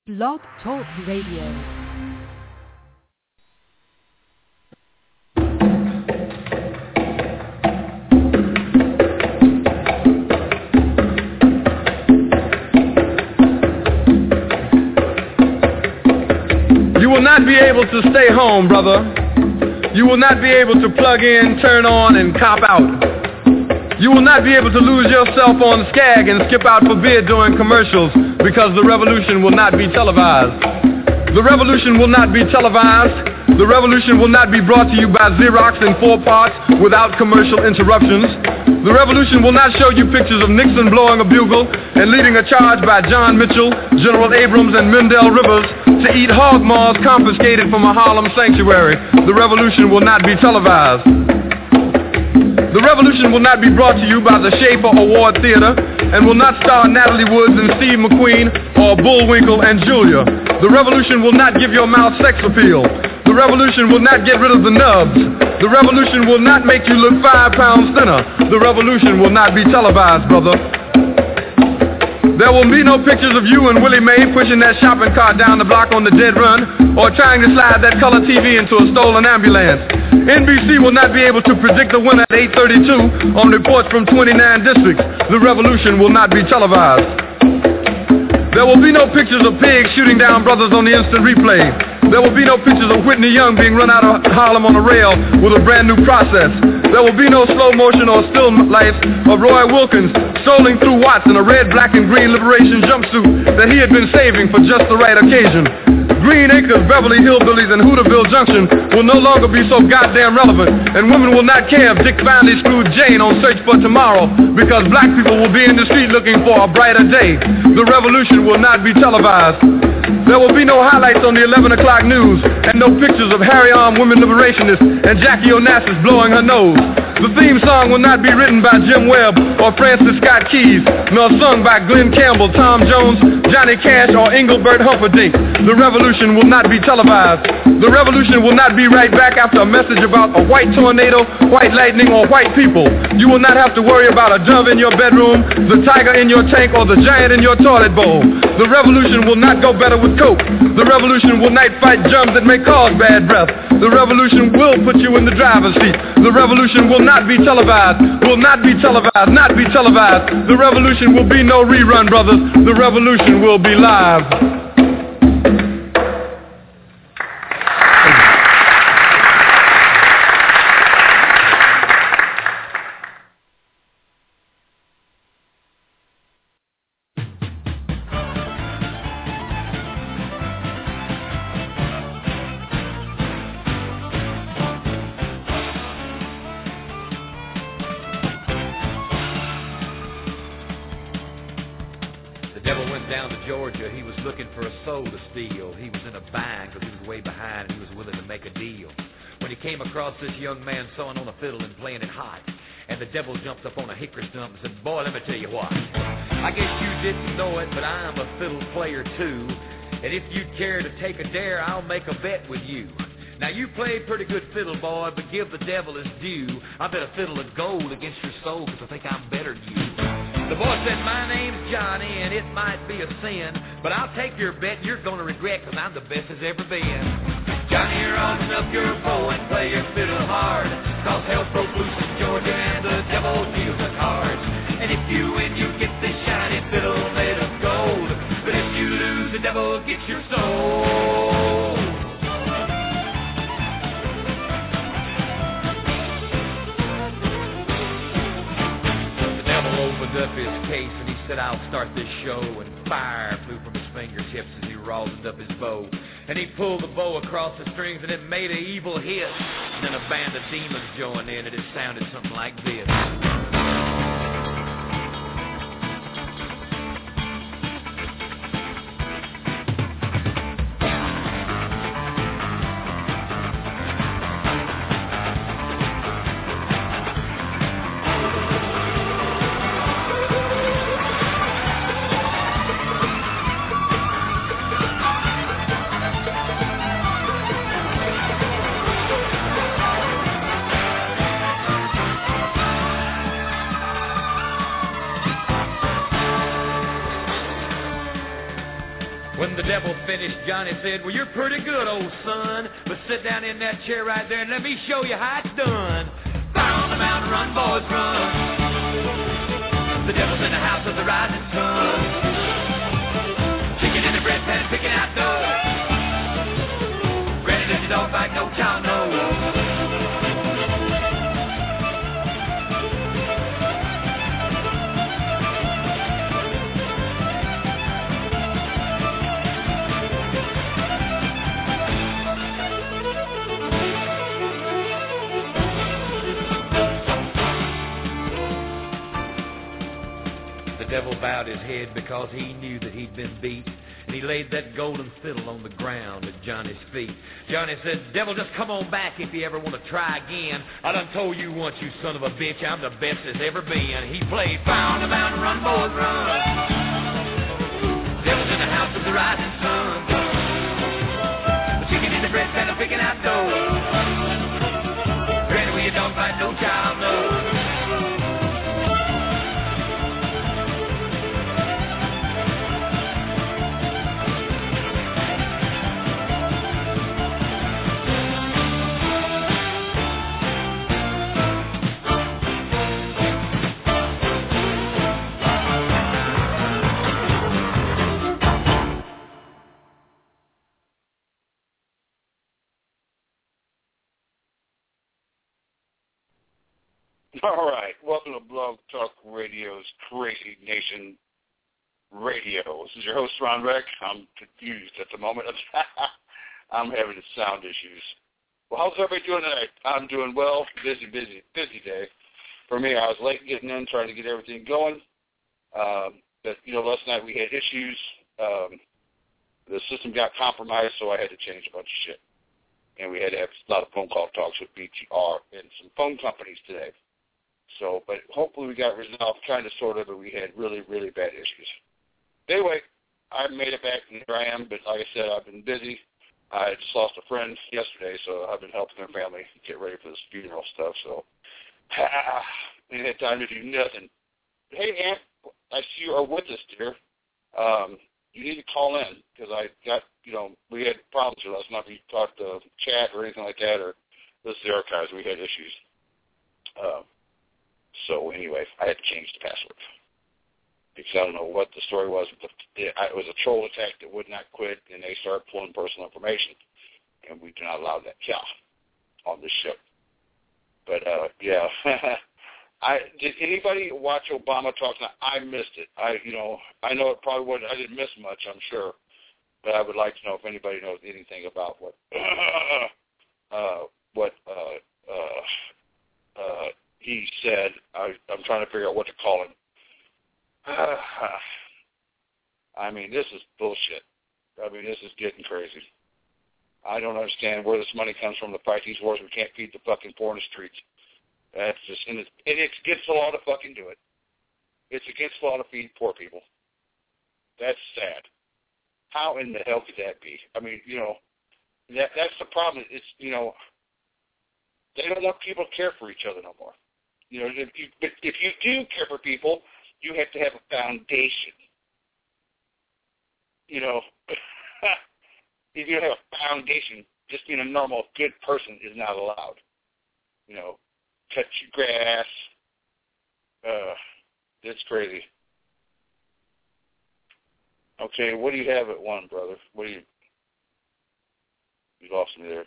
Blog Talk Radio. You will not be able to stay home, brother. You will not be able to plug in, turn on, and cop out. You will not be able to lose yourself on Skag and skip out for beer during commercials because the revolution will not be televised. The revolution will not be televised. The revolution will not be brought to you by Xerox in 4 parts without commercial interruptions. The revolution will not show you pictures of Nixon blowing a bugle and leading a charge by John Mitchell, General Abrams, and Mendel Rivers to eat hog maws confiscated from a Harlem sanctuary. The revolution will not be televised. The revolution will not be brought to you by the Schaefer Award Theater and will not star Natalie Woods and Steve McQueen or Bullwinkle and Julia. The revolution will not give your mouth sex appeal. The revolution will not get rid of the nubs. The revolution will not make you look 5 pounds thinner. The revolution will not be televised, brother. There will be no pictures of you and Willie Mae pushing that shopping cart down the block on the dead run or trying to slide that color TV into a stolen ambulance. NBC will not be able to predict the winner at 8:32 on reports from 29 districts. The revolution will not be televised. There will be no pictures of pigs shooting down brothers on the instant replay. There will be no pictures of Whitney Young being run out of Harlem on a rail with a brand new process. There will be no slow motion or still life of Roy Wilkins strolling through Watts in a red, black, and green liberation jumpsuit that he had been saving for just the right occasion. Green Acres, Beverly Hillbillies, and Hooterville Junction will no longer be so goddamn relevant, and women will not care if Dick finally screwed Jane on Search for Tomorrow because black people will be in the street looking for a brighter day. The revolution will not be televised. There will be no highlights on the 11 o'clock news and no pictures of hairy-armed women liberationists and Jackie Onassis blowing her nose. The theme song will not be written by Jim Webb or Francis Scott Keys, nor sung by Glenn Campbell, Tom Jones, Johnny Cash, or Engelbert Humperdinck. The revolution will not be televised. The revolution will not be right back after a message about a white tornado, white lightning, or white people. You will not have to worry about a dove in your bedroom, the tiger in your tank, or the giant in your toilet bowl. The revolution will not go better with Coke. The revolution will not fight germs that may cause bad breath. The revolution will put you in the driver's seat. The revolution will not be televised, will not be televised, not be televised. The revolution will be no rerun, brothers. The revolution will be live. This young man sawing on a fiddle and playing it hot, and the devil jumped up on a hickory stump and said, "Boy, let me tell you what. I guess you didn't know it, but I'm a fiddle player too, and if you'd care to take a dare, I'll make a bet with you. Now you played pretty good fiddle, boy, but give the devil his due. I bet a fiddle of gold against your soul, because I think I'm better than you." The boy said, "My name's Johnny, and it might be a sin, but I'll take your bet, and you're going to regret, because I'm the best as ever been. Johnny, rosin up your bow and play your fiddle hard, cause hell broke loose in Georgia and the devil deals the cards. And if you win, you get this shiny fiddle made of gold, but if you lose, the devil gets your soul." The devil opened up his case and he said, "I'll start this show," and fire flew from his fingertips as he rosined up his bow. And he pulled the bow across the strings and it made an evil hit. And then a band of demons joined in and it sounded something like this. devil finished, Johnny said, well, you're pretty good, old son, but sit down in that chair right there and let me show you how it's done. Fire on the mountain, run, boys, run. The devil's in the house of the rising sun. Chicken in the bread pan, picking out dough. Granny, does your dog bite? No child knows. The devil bowed his head because he knew that he'd been beat, and he laid that golden fiddle on the ground at Johnny's feet. Johnny said, devil, just come on back if you ever want to try again. I done told you once, you son of a bitch, I'm the best there's ever been. He played Fire on the Mountain, run, boys, run. Devil's in the house of the rising sun. The chicken in the bread pan, I'm picking out dough. Granny, will your dog bite? No child knows. All right, welcome to Blog Talk Radio's Crazy Nation Radio. This is your host, Ron Reck. I'm confused at the moment. I'm having sound issues. Well, how's everybody doing tonight? I'm doing well. Busy day. For me, I was late getting in, trying to get everything going. But, last night we had issues. The system got compromised, so I had to change a bunch of shit. And we had to have a lot of phone call talks with BTR and some phone companies today. So, but hopefully we got resolved kind of, sort of, but we had really, really bad issues. Anyway, I made it back, and here I am, but like I said, I've been busy. I just lost a friend yesterday, so I've been helping their family get ready for this funeral stuff, so I didn't have time to do nothing. But hey, Aunt, I see you are with us, dear. You need to call in, because I got, we had problems with us, not if you talked to chat or anything like that, or this is the archives, we had issues. So anyway, I had to change the password because I don't know what the story was. But it was a troll attack that would not quit, and they started pulling personal information, and we do not allow that on this show. But yeah, did anybody watch Obama talk? I missed it. I know it probably wasn't. I didn't miss much, I'm sure, but I would like to know if anybody knows anything about what he said. I'm trying to figure out what to call him. I mean, this is bullshit. I mean, this is getting crazy. I don't understand where this money comes from to fight these wars. We can't feed the fucking poor in the streets. That's just, and it's against the law to fucking do it. It's against the law to feed poor people. That's sad. How in the hell could that be? I mean, that's the problem. It's, they don't want people to care for each other no more. If you do care for people, you have to have a foundation. If you have a foundation, just being a normal, good person is not allowed. Cut your grass. It's crazy. Okay, what do you have at 1, brother? You lost me there.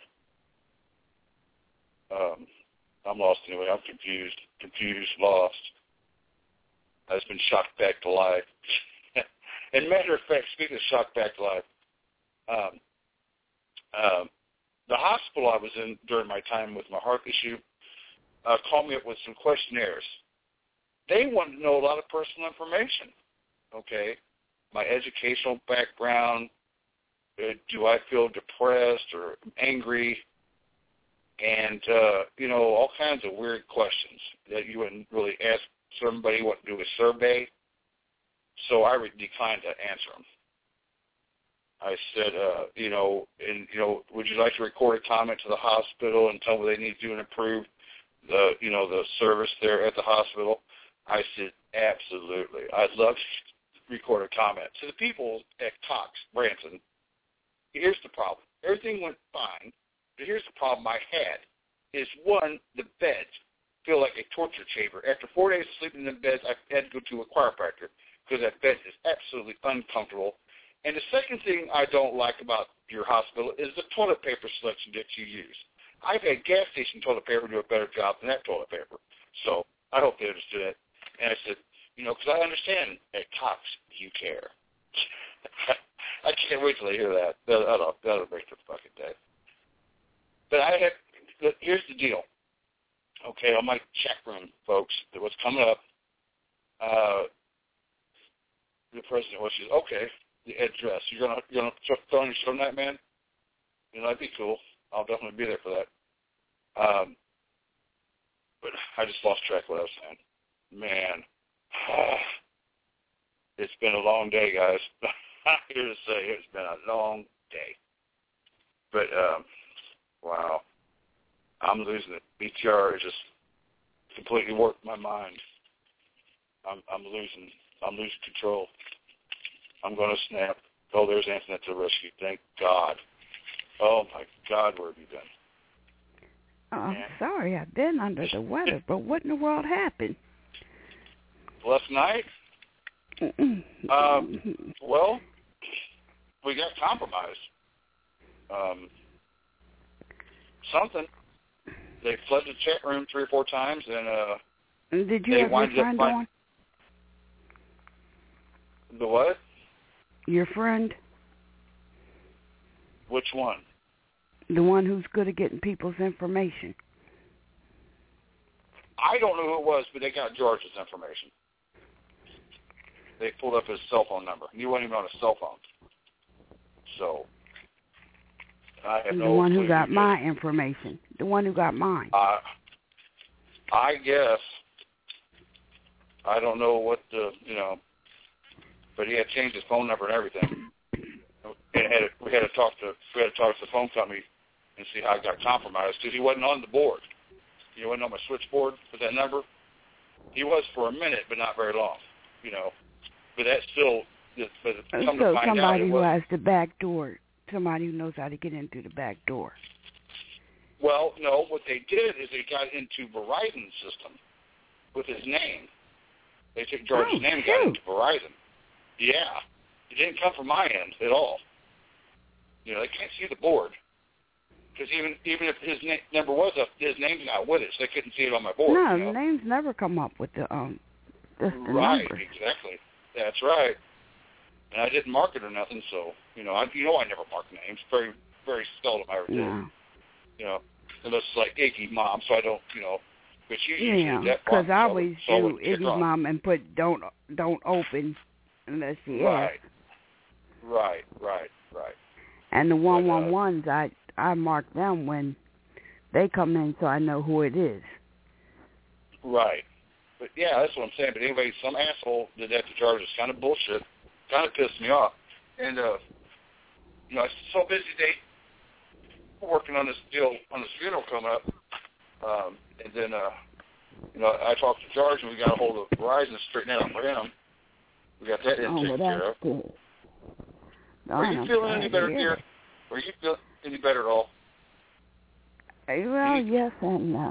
I'm lost anyway. I'm confused, lost. I've just been shocked back to life. And matter of fact, speaking of shocked back to life, the hospital I was in during my time with my heart issue called me up with some questionnaires. They wanted to know a lot of personal information. Okay, my educational background. Do I feel depressed or angry? And, all kinds of weird questions that you wouldn't really ask somebody what to do a survey. So I declined to answer them. I said, would you like to record a comment to the hospital and tell them what they need to do and improve the service there at the hospital? I said, absolutely. I'd love to record a comment. So the people at Cox, Branson, here's the problem. Everything went fine, but here's the problem I had. Is one, the beds feel like a torture chamber. After 4 days of sleeping in the beds, I had to go to a chiropractor because that bed is absolutely uncomfortable. And the second thing I don't like about your hospital is the toilet paper selection that you use. I've had gas station toilet paper do a better job than that toilet paper. So I hope they understood it. And I said, because I understand at Cox you care. I can't wait till I hear that. That'll make the fucking day. But here's the deal. Okay, on my chat room, folks, that was coming up, the president was, okay, the address. You're gonna throw on your show tonight, man? That'd be cool. I'll definitely be there for that. But I just lost track of what I was saying. Man, it's been a long day, guys. I'm here to say it's been a long day. But, wow. I'm losing it. BTR is just completely warped my mind. I'm losing control. I'm going to snap. Oh, there's Antoinette to the rescue. Thank God. Oh, my God, where have you been? I'm sorry, I've been under the weather, but what in the world happened? Last night? Well, we got compromised. Something. They flooded the chat room 3 or 4 times, and did you have your friend on? The what? Your friend? Which one? The one who's good at getting people's information. I don't know who it was, but they got George's information. They pulled up his cell phone number. He wasn't even on his cell phone. So, I have no clue. The one who got my information. The one who got mine. I guess. I don't know what but he had changed his phone number and everything. And we had to talk to the phone company and see how it got compromised because he wasn't on the board. He wasn't on my switchboard with that number. He was for a minute, but not very long. But that's still. But so somebody who has the back door, somebody who knows how to get in through the back door. Well, no. What they did is they got into Verizon's system with his name. They took George's name and got into Verizon. Yeah. It didn't come from my end at all. They can't see the board. Because even if his number was up, his name's not with it, so they couldn't see it on my board. No, the names never come up with the right, number. Exactly. That's right. And I didn't mark it or nothing, so, I never mark names. Very, very seldom I ever did. No. Unless it's like Iggy Mom, so I don't, but you usually that because I always do Iggy Mom and put don't open unless she asks. Right. And the 111s, I mark them when they come in so I know who it is. Right. But, yeah, that's what I'm saying. But anyway, some asshole did that to George. It's kind of bullshit. Kind of pissed me off. And, it's so busy today working on this deal, on this funeral coming up. And then, I talked to George, and we got a hold of Verizon to straighten that out for him. We got that taken care of. Good. Are you feeling any better, dear? Are you feeling any better at all? Well, yes and no.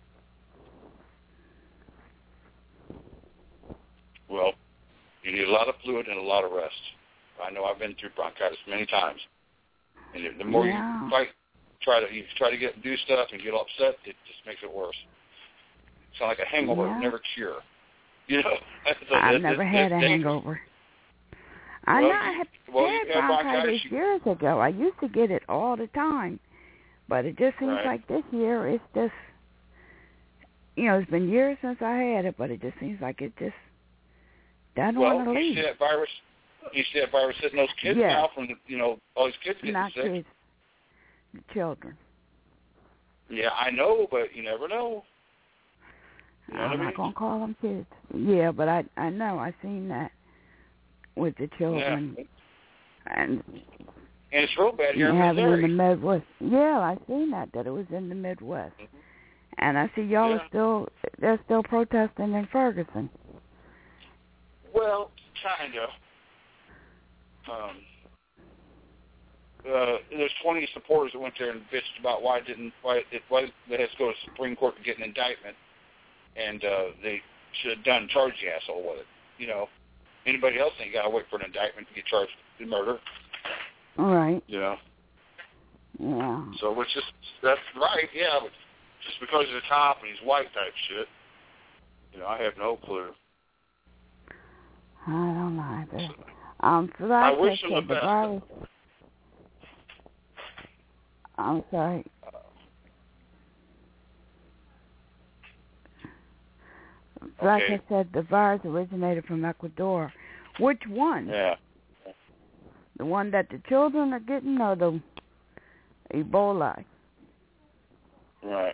Well, you need a lot of fluid and a lot of rest. I know I've been through bronchitis many times. And the more you fight, try to do stuff and get upset, it just makes it worse. It's like a hangover, never cure. I've never had a hangover. I know I had bronchitis years ago. I used to get it all the time. But it just seems like this year it's just, it's been years since I had it, but it just seems like it just doesn't want to leave. You see that virus hitting those kids now from, all these kids getting Not sick. Kids, the children. Yeah, I know, but you never know. I'm not going to call them kids. Yeah, but I know. I seen that with the children. Yeah. And it's real bad here in Missouri. In the Midwest. Yeah, I seen that it was in the Midwest. Mm-hmm. And I see y'all are they're still protesting in Ferguson. Well, kind of. there's 20 supporters that went there and bitched about why they had to go to the Supreme Court to get an indictment, and they should have charged the asshole with it. You know, anybody else ain't got to wait for an indictment to get charged with murder. All right. You know. Yeah. So that's right, yeah, but just because he's a cop and he's white type shit, you know, I have no clue. I don't know either. So I wish him the best. I'm sorry. Like I said, the virus originated from Ecuador. Which one? Yeah. The one that the children are getting, or the Ebola? Right.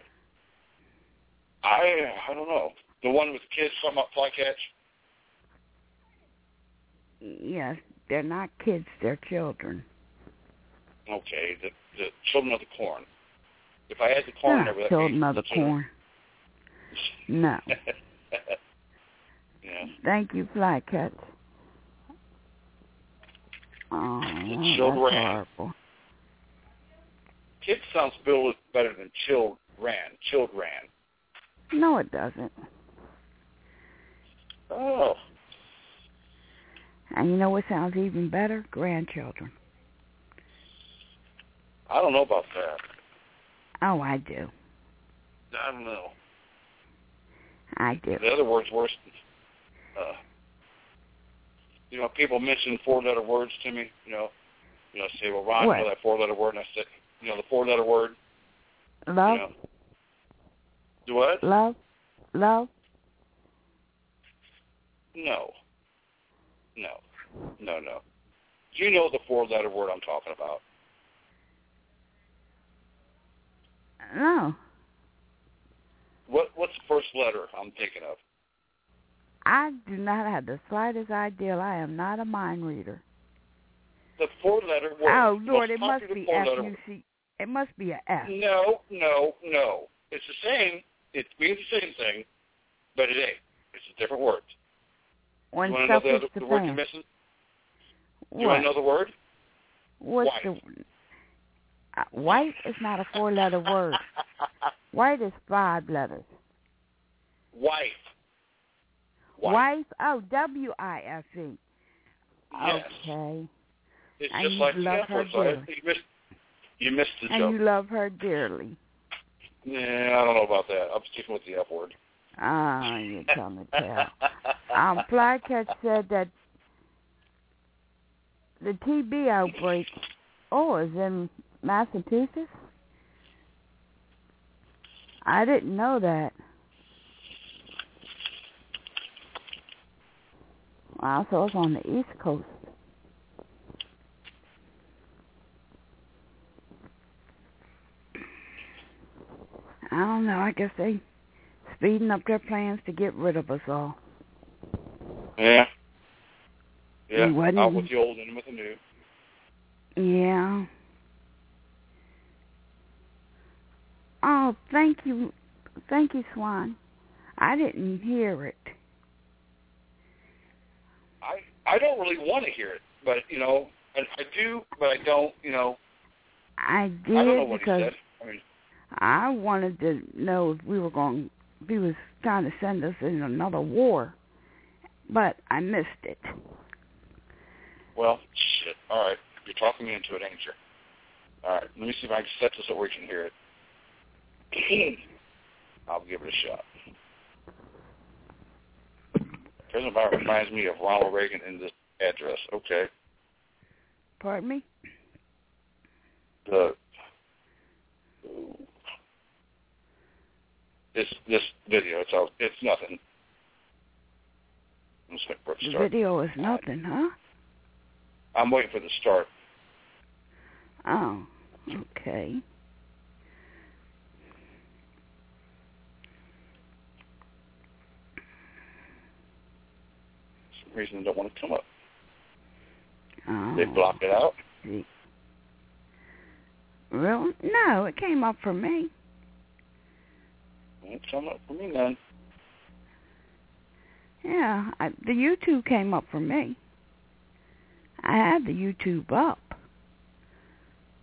I don't know. The one with kids from up flycatch? Yes, they're not kids, they're children. Okay, the children of the corn. If I had the corn over that children of the corn. No. Yeah. Thank you, flycatch. Oh, that's horrible. Kid sounds better than children. No, it doesn't. Oh. And you know what sounds even better? Grandchildren. I don't know about that. Oh, I do. I don't know. I do. The other word's worse. You know, people mention 4-letter words to me. You know, say, well, Ron, you know that 4-letter word, and I said, you know, the 4-letter word. Love. You know. Do what? Love. No. You know the 4-letter word I'm talking about. No. What's the first letter I'm thinking of? I do not have the slightest idea. I am not a mind reader. The 4-letter word. Oh, Lord, it must be F-U-C. It must be an F. No. It's the same. It means the same thing, but it ain't. It's a different word. When you want to know the word you're missing? You want to know the word? What's white. White is not a 4-letter word. White is 5 letters. Wife. Wife? Oh, W-I-F-E. Yes. Okay. It's and just you like love her dearly. You missed the joke. And you love her dearly. Yeah, I don't know about that. I'm sticking with the F word. Ah, you're telling the tale. Flycatch said that the TB outbreak, is in Massachusetts? I didn't know that. Wow, so it's on the East Coast. I don't know. I guess they speeding up their plans to get rid of us all. Yeah. Out with the old and with the new. Yeah. Oh, thank you, Swan. I didn't hear it. I don't really want to hear it, but I do, but I don't. I did. I don't know what because he said. I wanted to know if he was trying to send us in another war, but I missed it. Well, shit. All right, you're talking me into it, ain't you? All right, let me see if I can set this up where you can hear it. I'll give it a shot. President Biden reminds me of Ronald Reagan in this address. Okay. Pardon me? This video, it's nothing. I'm just waiting for it to start. The video is nothing, huh? I'm waiting for the start. Oh, okay. For some reason it don't want to come up. Oh. They blocked it out? Really? No, it came up for me. It came up for me then. Yeah, the YouTube came up for me. I had the YouTube up.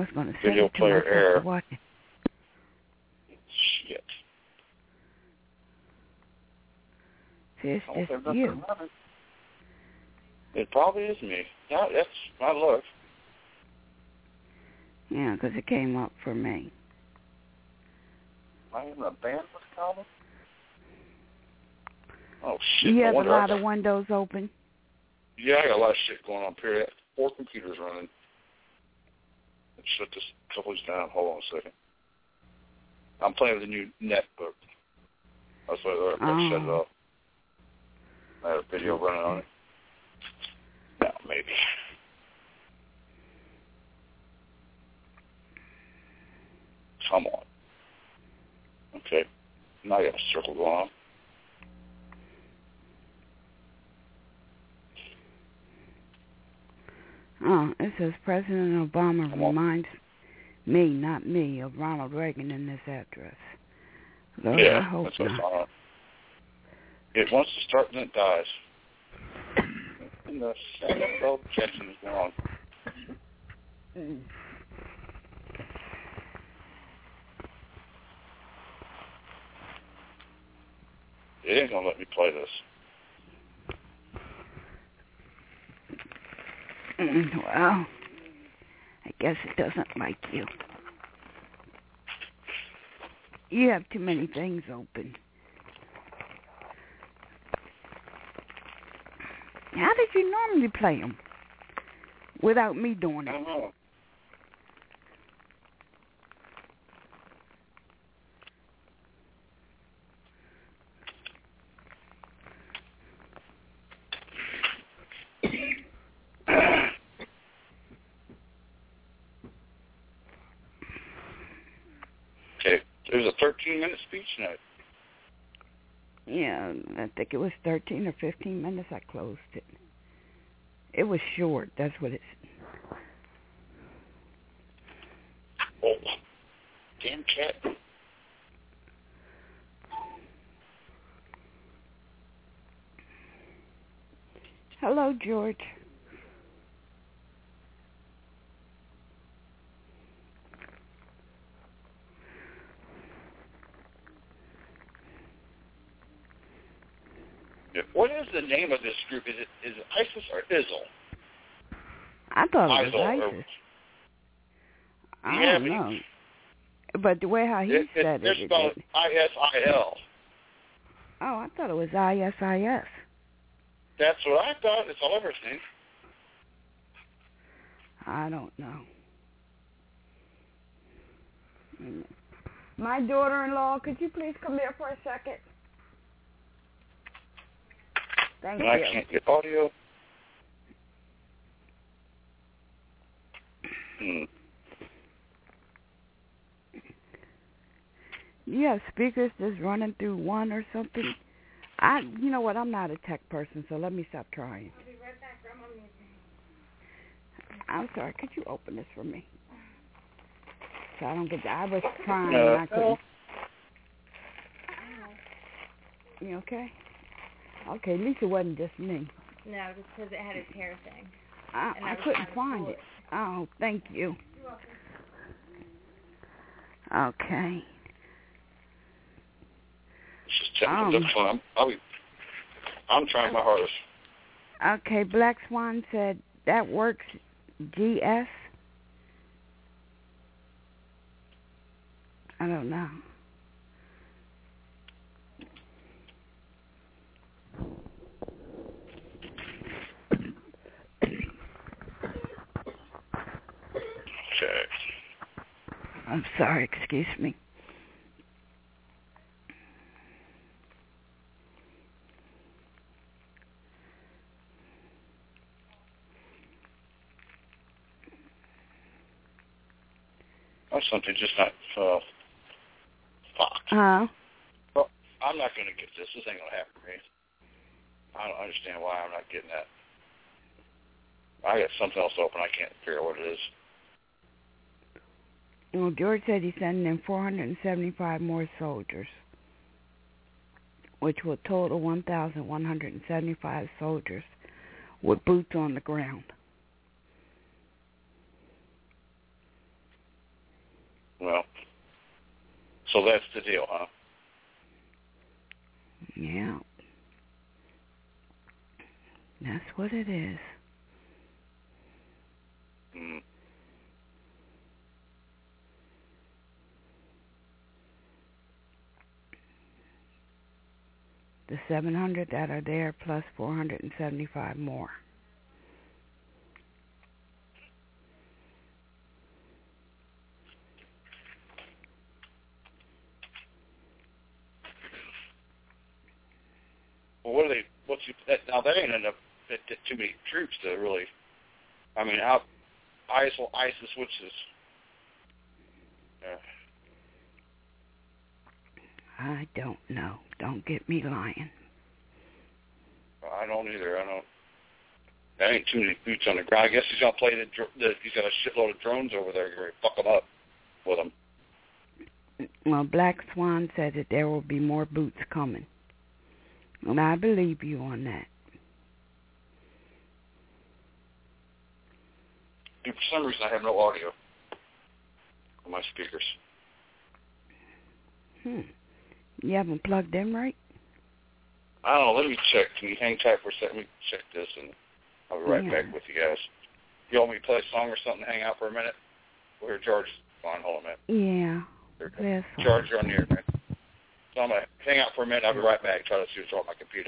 was going to say Video it to player myself error. to watch it. Shit. See, it's just you. It probably is me. No, that's my luck. Yeah, because it came up for me. Am I in a band with Calvin? Oh, shit. You have a lot of windows open? Yeah, I got a lot of shit going on, period. 4 computers running. Let's shut this couple down. Hold on a second. I'm playing with a new netbook. That's why I shut it off. I had a video running on it. Yeah, maybe. Come on. Okay. Now I got a circle going on. Oh, it says President Obama reminds me, not me, of Ronald Reagan in this address. Though yeah, I hope that's what's not. on. It wants to start and it dies. And the Samuel Jackson is going on. It ain't going to let me play this. Well, I guess it doesn't like you. You have too many things open. How did you normally play them without me doing it? I don't know. Okay, it was a 13-minute speech tonight. Yeah, I think it was 13 or 15 minutes I closed it. It was short, that's what it's... Oh, damn cat. Hello, George. What is the name of this group? Is it ISIS or ISIL? I thought it was ISIL. ISIS. I don't know. But the way how he said it... It's spelled ISIL. Oh, I thought it was ISIS. That's what I thought. It's all over seen. I don't know. My daughter-in-law, could you please come here for a second? Thank you. I can't get audio. You have speakers just running through one or something? You know what, I'm not a tech person, so let me stop trying. I'll be right back. I'm on music. I'm sorry, could you open this for me? So I don't get I was trying and I couldn't. You okay? Okay, at least it wasn't just me. No, just because it had its hair thing. I couldn't find it. Oh, thank you. You're welcome. Okay. It's just technical difficulty. I'm trying my hardest. Okay, Black Swan said that works. GS? I don't know. Okay. I'm sorry, excuse me. That's something just not fuck. Huh? Well, I'm not going to get this. This ain't going to happen to me. I don't understand why I'm not getting that. I got something else open. I can't figure out what it is. Well, George said he's sending in 475 more soldiers, which will total 1,175 soldiers with boots on the ground. Well, so that's the deal, huh? Yeah. That's what it is. Mm. The 700 that are there plus 475 more. Well, what are they? Now that ain't enough. Too many troops to really. I mean, ISIS, which is. I don't know. Don't get me lying. I don't either. There ain't too many boots on the ground. I guess he's gonna play he's got a shitload of drones over there. Gonna fuck them up with them. Well, Black Swan said that there will be more boots coming. And I believe you on that. And for some reason, I have no audio on my speakers. You haven't plugged in right? I don't know. Let me check. Can you hang tight for a second? Let me check this, and I'll be right back with you guys. You want me to play a song or something? Hang out for a minute? We're George. Fine, hold on a minute. Yeah. George, you're on the air, man. So I'm going to hang out for a minute. I'll be right back. Try to see what's wrong with my computer.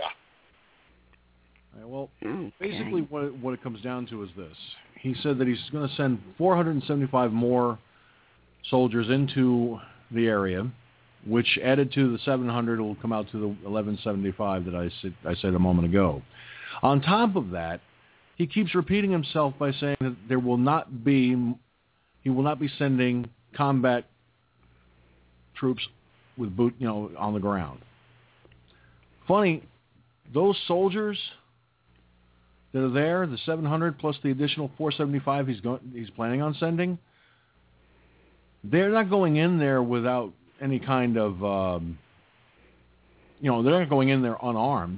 Well, basically what it comes down to is this. He said that he's going to send 475 more soldiers into the area, which added to the 700 will come out to the 1175 that I said a moment ago. On top of that, he keeps repeating himself by saying that he will not be sending combat troops with on the ground. Funny, those soldiers that are there, the 700 plus the additional 475 he's planning on sending, they're not going in there without any kind of, they're not going in there unarmed.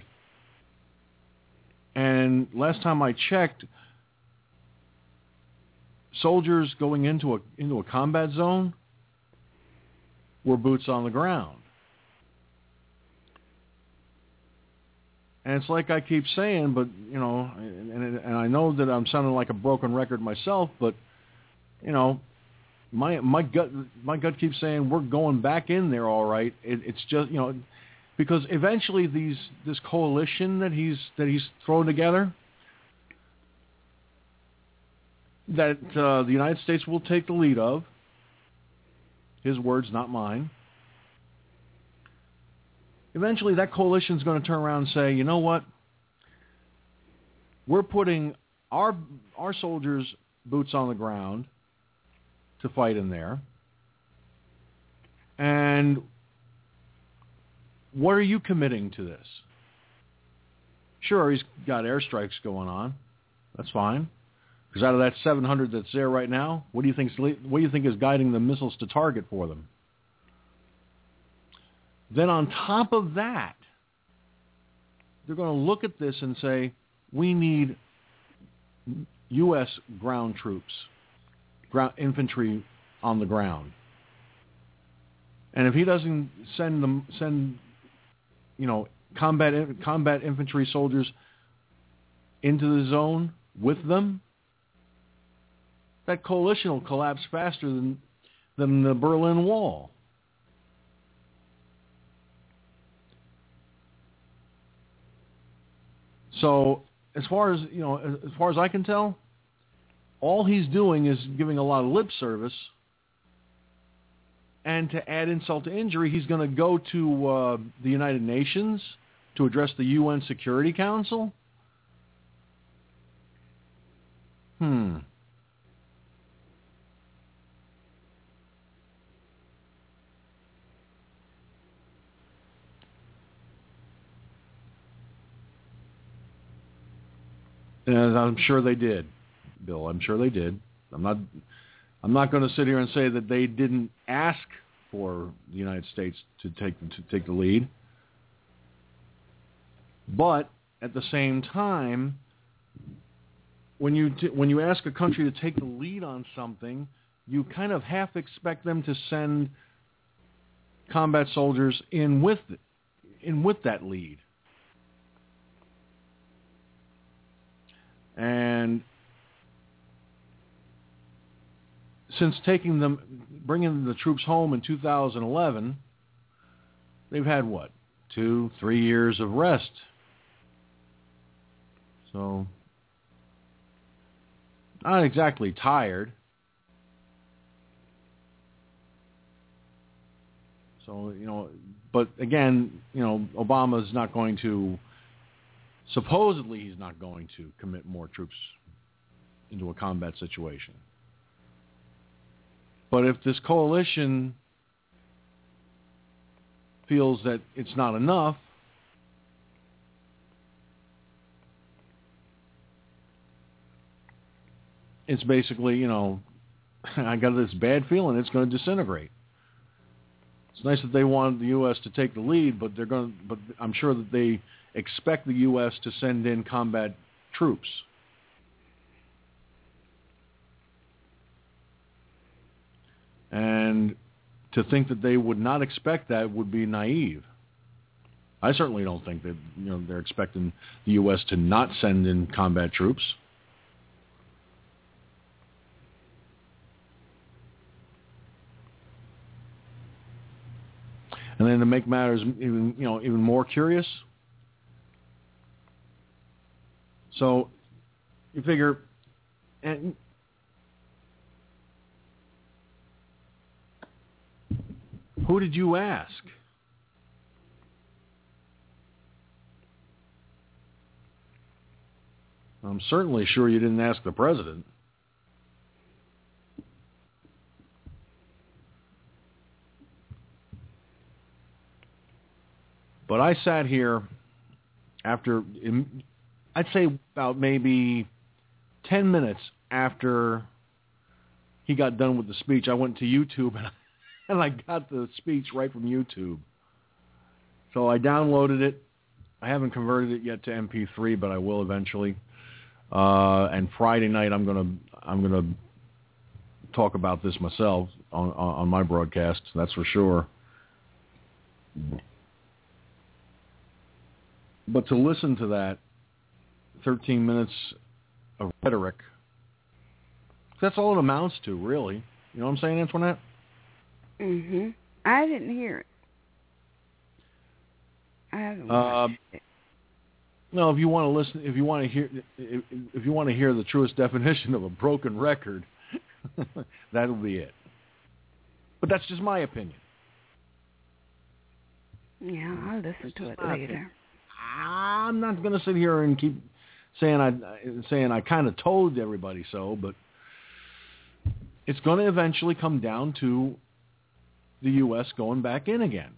And last time I checked, soldiers going into a combat zone were boots on the ground. And it's like I keep saying, but, and I know that I'm sounding like a broken record myself, but, my gut keeps saying we're going back in there all right. It's just, because eventually this coalition that he's thrown together, that the United States will take the lead of, his words, not mine. Eventually that coalition is going to turn around and say, you know what? We're putting our soldiers' boots on the ground to fight in there. And what are you committing to this? Sure, he's got airstrikes going on. That's fine. Because out of that 700 that's there right now, what do you think is guiding the missiles to target for them? Then on top of that, they're going to look at this and say, we need U.S. ground troops, infantry on the ground. And if he doesn't send combat infantry soldiers into the zone with them, that coalition will collapse faster than the Berlin Wall. So as far as I can tell, all he's doing is giving a lot of lip service. And to add insult to injury, he's going to go to the United Nations to address the UN Security Council. And I'm sure they did, Bill. I'm sure they did. I'm not going to sit here and say that they didn't ask for the United States to take the lead. But at the same time, when you ask a country to take the lead on something, you kind of half expect them to send combat soldiers in with that lead. And since bringing the troops home in 2011, they've had, 2-3 years of rest. So, not exactly tired. So, but again, Obama's not going to, supposedly he's not going to commit more troops into a combat situation. But if this coalition feels that it's not enough, it's basically, I got this bad feeling it's going to disintegrate. It's nice that they wanted the U.S. to take the lead, but I'm sure that they expect the U.S. to send in combat troops. And to think that they would not expect that would be naive. I certainly don't think that they're expecting the U.S. to not send in combat troops. And then to make matters even more curious, so you figure, and who did you ask? I'm certainly sure you didn't ask the president. But I sat here after, I'd say about maybe 10 minutes after he got done with the speech, I went to YouTube and I got the speech right from YouTube. So I downloaded it. I haven't converted it yet to MP3, but I will eventually. And Friday night I'm gonna talk about this myself on my broadcast. That's for sure. But to listen to that 13 minutes of rhetoric, that's all it amounts to, really. You know what I'm saying, Antoinette? Mhm. I didn't hear it. I haven't watched it. No, if you want to listen, if you want to hear the truest definition of a broken record, that'll be it. But that's just my opinion. Yeah, I'll listen to it later. Opinion. I'm not going to sit here and keep saying I kind of told everybody so, but it's going to eventually come down to the U.S. going back in again.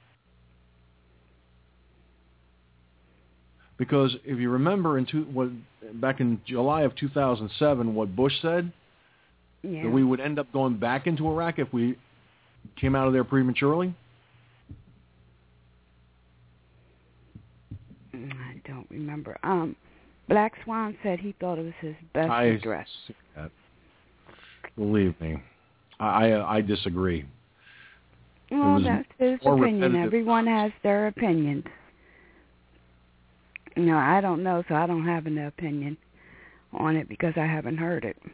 Because if you remember back in July of 2007, what Bush said, that we would end up going back into Iraq if we came out of there prematurely. I don't remember. Black Swan said he thought it was his best address. Believe me, I disagree. Well, that's his opinion. Everyone has their opinions. I don't know, so I don't have an opinion on it because I haven't heard it.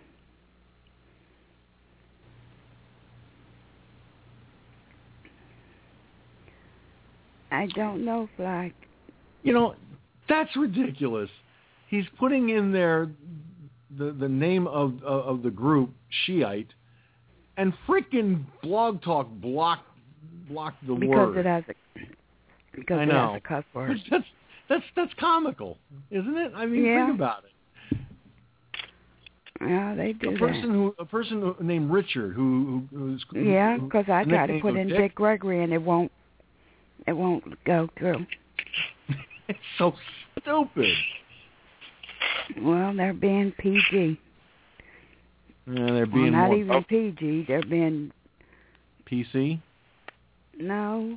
I don't know, Black. That's ridiculous. He's putting in there the name of the group, Shiite, and freaking Blog Talk blocked the word. Because it has a cuss word. That's comical, isn't it? I mean, think about it. Yeah, they do A person named Richard who's because I tried to put in Dick Gregory and it won't go through. It's so stupid. Well, they're being PG. Yeah, they're being not even PG. They're being PC. No.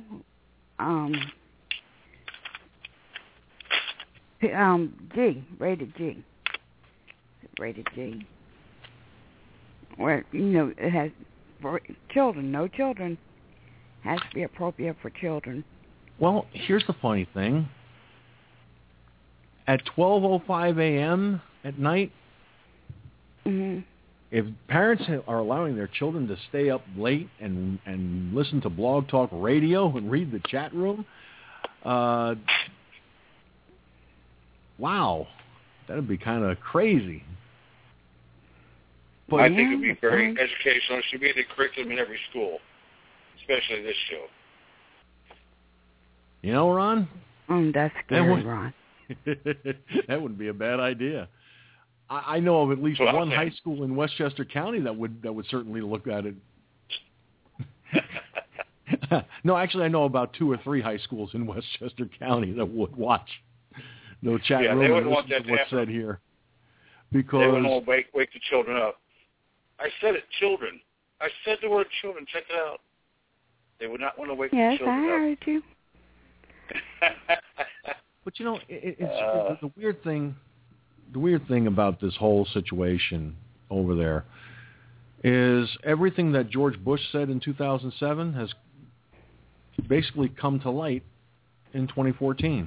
G, rated G. Rated G. where, you know, it has for children. No children. Has to be appropriate for children. Well, here's the funny thing. At 12:05 a.m. at night, if parents are allowing their children to stay up late and listen to Blog Talk Radio and read the chat room, wow, that would be kind of crazy. But I think it would be very educational. It should be in the curriculum in every school, especially this show. You know, Ron? That's scary, Ron. That wouldn't be a bad idea. I know of at least one high school in Westchester County that would certainly look at it. No, actually, I know about 2 or 3 high schools in Westchester County that would watch no chat room they wouldn't want that to what's said here. Because they wouldn't want to wake the children up. I said it, children. I said the word children. Check it out. They would not want to wake the children up. Yes, I heard you. But you know, it's the weird thing. The weird thing about this whole situation over there is everything that George Bush said in 2007 has basically come to light in 2014.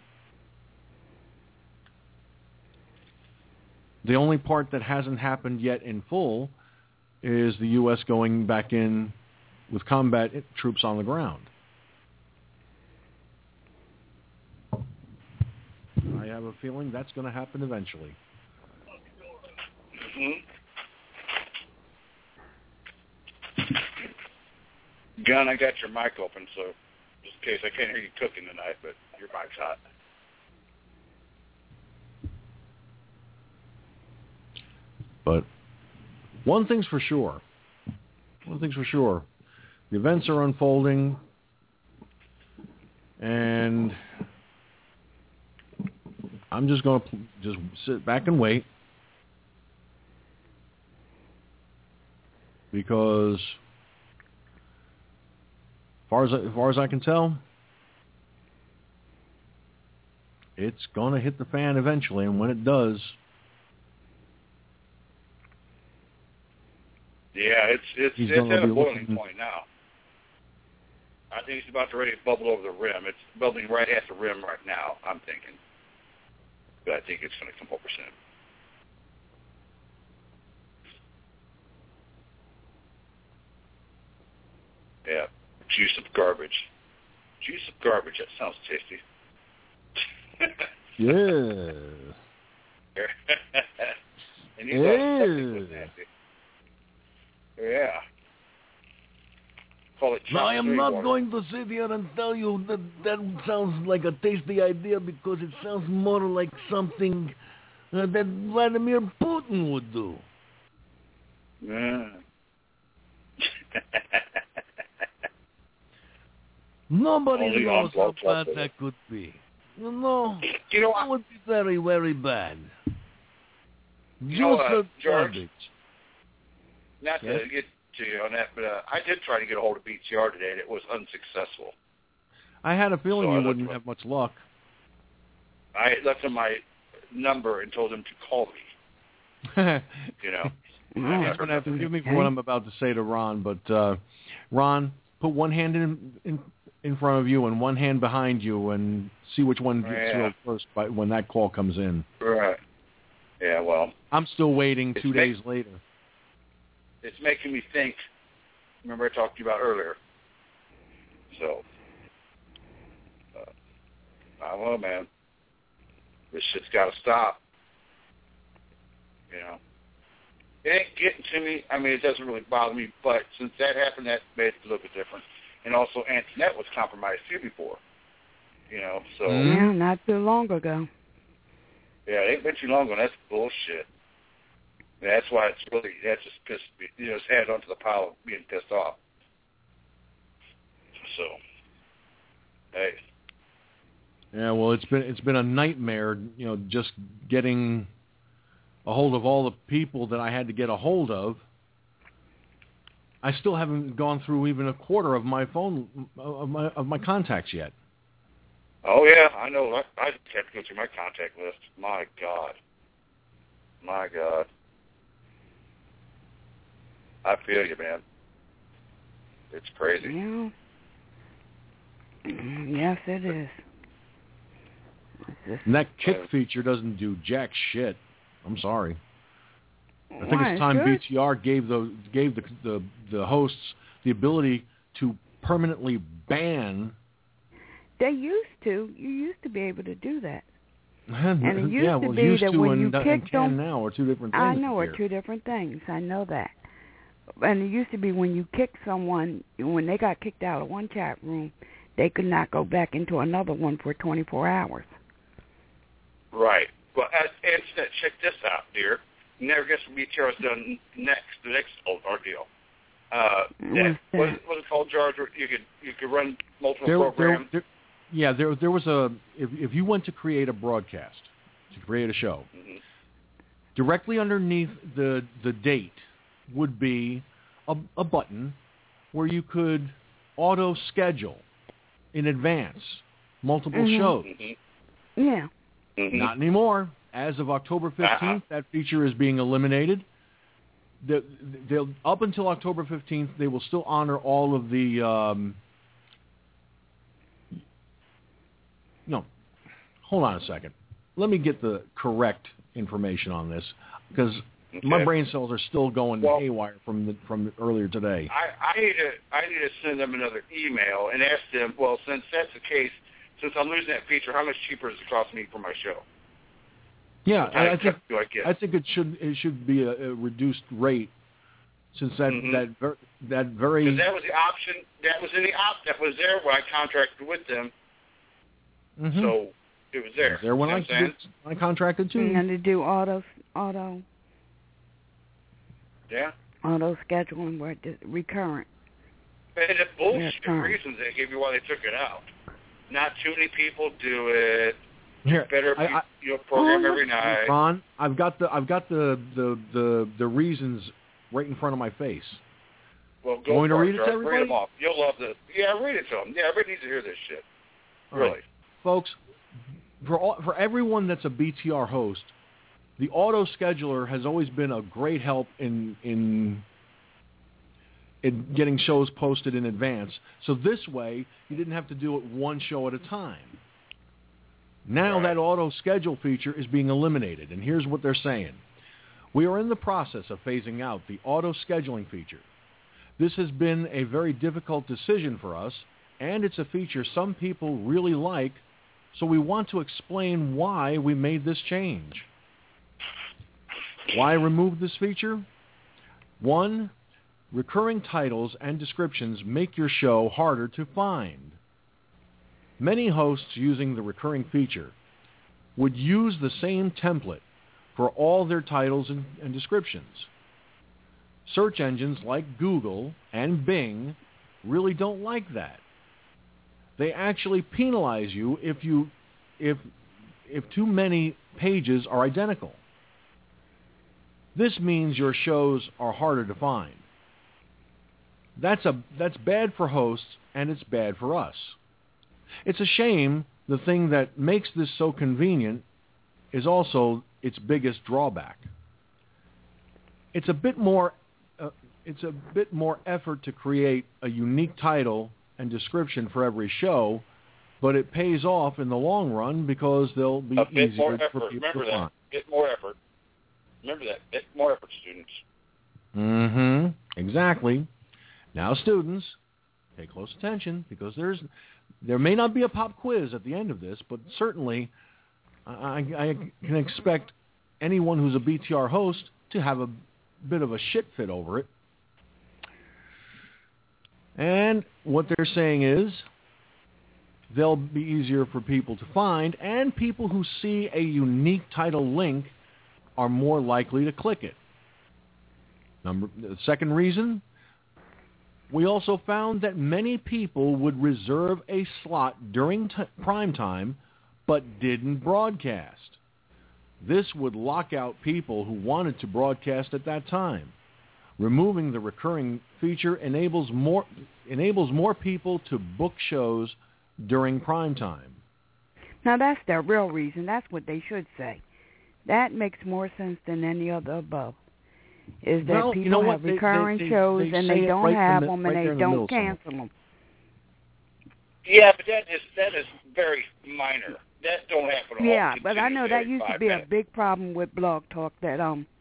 The only part that hasn't happened yet in full is the U.S. going back in with combat troops on the ground. I have a feeling that's going to happen eventually. John, I got your mic open, so just in case I can't hear you cooking tonight, but your mic's hot. But one thing's for sure. The events are unfolding, and I'm just going to just sit back and wait, because as far as I can tell, it's going to hit the fan eventually, and when it does, yeah, it's at a boiling point now. I think it's about to ready to bubble over the rim. It's bubbling right at the rim right now, I'm thinking. But I think it's going to come over soon. Yeah, juice of garbage. Juice of garbage, that sounds tasty. Yeah. And you thought something was nasty. Yeah. Call it now, I am not going to sit here and tell you that sounds like a tasty idea, because it sounds more like something that Vladimir Putin would do. Yeah. Nobody knows how bad that could be. You know, that would be very, very bad. George, not to get to you on that, but I did try to get a hold of BTR today, and it was unsuccessful. I had a feeling you wouldn't have much luck. I left him my number and told him to call me. You know. You're going to have to forgive me for what I'm about to say to Ron, but Ron, put one hand in front of you and one hand behind you, and see which one gets through first when that call comes in. Right. Yeah, well. I'm still waiting 2 days later. It's making me think. Remember I talked to you about earlier. So, I don't know, man. This shit's got to stop. You know. It ain't getting to me. I mean, it doesn't really bother me, but since that happened, that made it a little bit different. And also, Antoinette was compromised too before. You know, so. Yeah, not too long ago. Yeah, it ain't been too long ago. That's bullshit. That's why that just pissed me, his head onto the pile of being pissed off. So, hey. Yeah, well, it's been a nightmare, just getting a hold of all the people that I had to get a hold of. I still haven't gone through even a quarter of my phone of my contacts yet. Oh yeah, I know. I just have to go through my contact list. My God. I feel you, man. It's crazy. Yeah. Yes, it is. And that kick feature doesn't do jack shit. I'm sorry. I think it's time BTR gave the hosts the ability to permanently ban. They used to. You used to be able to do that. And it used to be used that to when you and kicked them, now are two different things. I know are two different things. I know that. And it used to be when you kicked someone, when they got kicked out of one chat room, they could not go back into another one for 24 hours. Right. Well, and check this out, dear. Never guess what BTR has done next. The next ordeal. What is it called, George? You could run multiple programs. There was a. If you went to create a broadcast, to create a show, directly underneath the date would be a button where you could auto schedule in advance multiple shows. Yeah. Not anymore. As of October 15th, that feature is being eliminated. They'll up until October 15th, they will still honor all of the. No, hold on a second. Let me get the correct information on this because my brain cells are still going haywire from earlier today. I need to send them another email and ask them. Well, since that's the case, since I'm losing that feature, how much cheaper does it cost me for my show? Yeah, I think it should be a reduced rate, since that very. Because that was the option. That was that was there when I contracted with them. So it was there. There when I contracted too. And to do auto. Yeah. Auto scheduling where it's recurrent. And the bullshit reasons they gave you why they took it out. Not too many people do it. Here, better program every night. Ron, I've got the reasons right in front of my face. Well, go to read it to everybody? Read them off. You'll love this. Yeah, read it to them. Yeah, everybody needs to hear this shit. Really, right. Folks. For everyone that's a BTR host, the auto scheduler has always been a great help in getting shows posted in advance. So this way, you didn't have to do it one show at a time. Now that auto schedule feature is being eliminated, and here's what they're saying. We are in the process of phasing out the auto scheduling feature. This has been a very difficult decision for us, and it's a feature some people really like, so we want to explain why we made this change. Why remove this feature? 1, recurring titles and descriptions make your show harder to find. Many hosts using the recurring feature would use the same template for all their titles and descriptions. Search engines like Google and Bing really don't like that. They actually penalize you if too many pages are identical. This means your shows are harder to find. That's bad for hosts, and it's bad for us. It's a shame the thing that makes this so convenient is also its biggest drawback. It's a bit more effort to create a unique title and description for every show, but it pays off in the long run because they'll be easier for people to find. Bit more effort. Remember that. Bit more effort, students. Exactly. Now, students, pay close attention because there may not be a pop quiz at the end of this, but certainly I can expect anyone who's a BTR host to have a bit of a shit fit over it. And what they're saying is they'll be easier for people to find, and people who see a unique title link are more likely to click it. The second reason, we also found that many people would reserve a slot during prime time but didn't broadcast. This would lock out people who wanted to broadcast at that time. Removing the recurring feature enables more people to book shows during prime time. Now that's their real reason. That's what they should say. That makes more sense than any of the above. is that people have recurring shows and they don't have them and they don't cancel them. Yeah, but that is very minor. That don't happen. Yeah, but I know that used to be a big problem with Blog Talk. That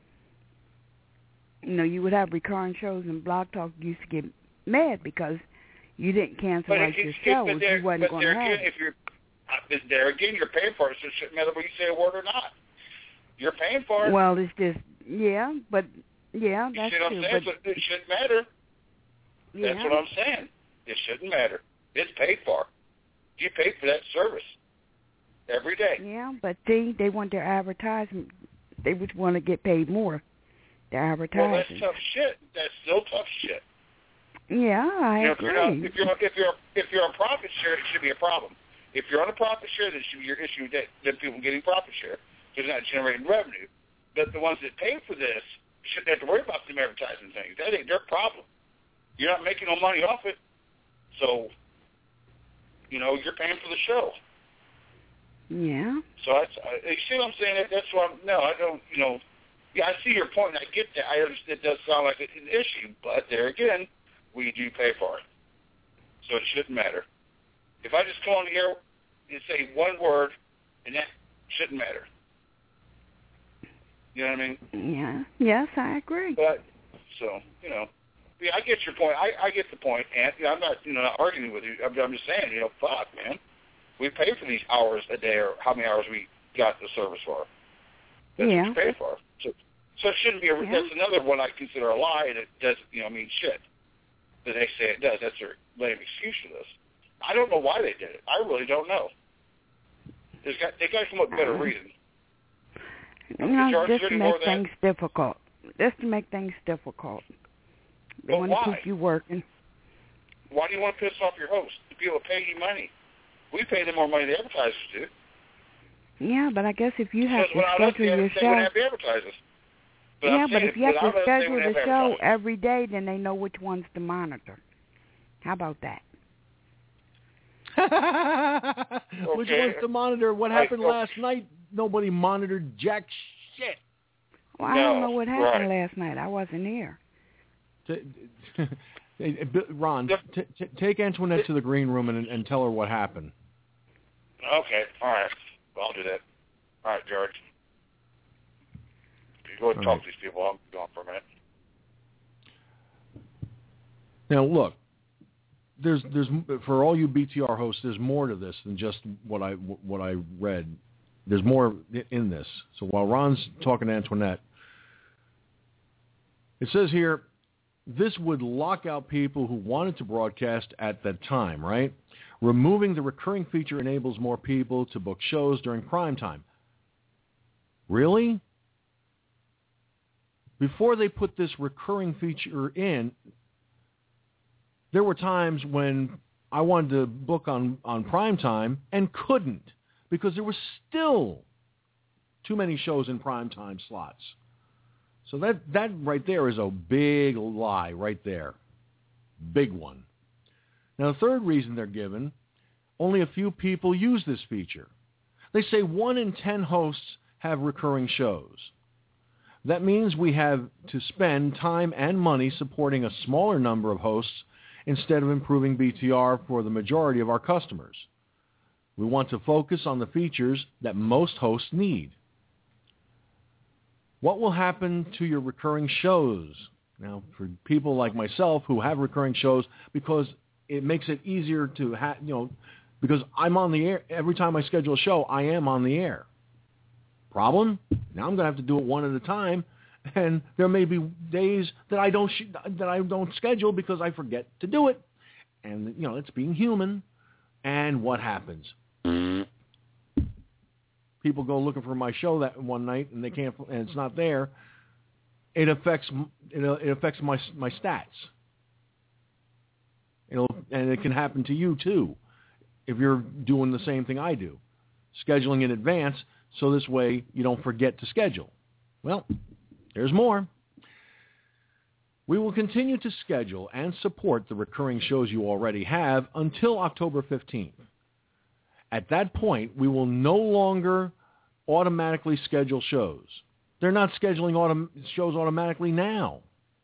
you would have recurring shows and Blog Talk used to get mad because you didn't cancel your shows. You wasn't going to have. There again, you're paying for it, so it shouldn't matter whether you say a word or not. You're paying for it. Well, it's just that's true. You see what I'm saying? So it shouldn't matter. Yeah. That's what I'm saying. It shouldn't matter. It's paid for. You pay for that service every day. Yeah, but they want their advertisement. They would want to get paid more. Their advertising. Well, that's tough shit. That's still tough shit. Yeah, I agree. If you're a profit share, it should be a problem. If you're on a profit share, then it should be your issue that people getting profit share because they're not generating revenue. But the ones that pay for this shouldn't have to worry about them advertising things. That ain't their problem. You're not making no money off it, so you're paying for the show. Yeah. So you see what I'm saying? That's why I don't. Yeah, I see your point. And I get that. I understand it does sound like an issue, but there again, we do pay for it, so it shouldn't matter. If I just call on the air and say one word, and that shouldn't matter. You know what I mean? Yeah. Yes, I agree. But yeah, I get your point. I get the point, and I'm not, not arguing with you. I'm just saying, fuck, man, we pay for these hours a day, or how many hours we got the service for. That's what you pay for. So it shouldn't be. That's another one I consider a lie, and it doesn't, mean shit. That they say it does. That's their lame excuse for this. I don't know why they did it. I really don't know. They got to come up with a better reason. Just to make things difficult. Just to make things difficult. They want to keep you working. Why do you want to piss off your host? The people pay you money. We pay them more money than the advertisers do. Yeah, but I guess if you have to schedule your show. They would have the advertisers. But if you have to schedule the show every day, then they know which ones to monitor. How about that? Which ones to monitor? What happened last night? Nobody monitored jack shit. Well, I don't know what happened last night. I wasn't here. Ron, take Antoinette to the green room and tell her what happened. Okay, all right. I'll do that. All right, George. You go and talk to these people. I'm gone for a minute. Now, look. There's for all you BTR hosts, there's more to this than just what I read. There's more in this. So while Ron's talking to Antoinette, it says here, this would lock out people who wanted to broadcast at that time, right? Removing the recurring feature enables more people to book shows during prime time. Really? Before they put this recurring feature in, there were times when I wanted to book on prime time and couldn't because there was still too many shows in prime time slots. So that right there is a big lie right there. Big one. Now, the third reason they're given, only a few people use this feature. They say 1 in 10 hosts have recurring shows. That means we have to spend time and money supporting a smaller number of hosts instead of improving BTR for the majority of our customers. We want to focus on the features that most hosts need. What will happen to your recurring shows? Now, for people like myself who have recurring shows, because it makes it easier to because I'm on the air. Every time I schedule a show, I am on the air. Problem? Now I'm going to have to do it one at a time. And there may be days that I don't schedule because I forget to do it, and it's being human. And what happens? People go looking for my show that one night, and they can't, and it's not there. It affects my stats. And it can happen to you too, if you're doing the same thing I do, scheduling in advance, so this way you don't forget to schedule. Well. There's more. We will continue to schedule and support the recurring shows you already have until October 15th. At that point, we will no longer automatically schedule shows. They're not scheduling shows automatically now.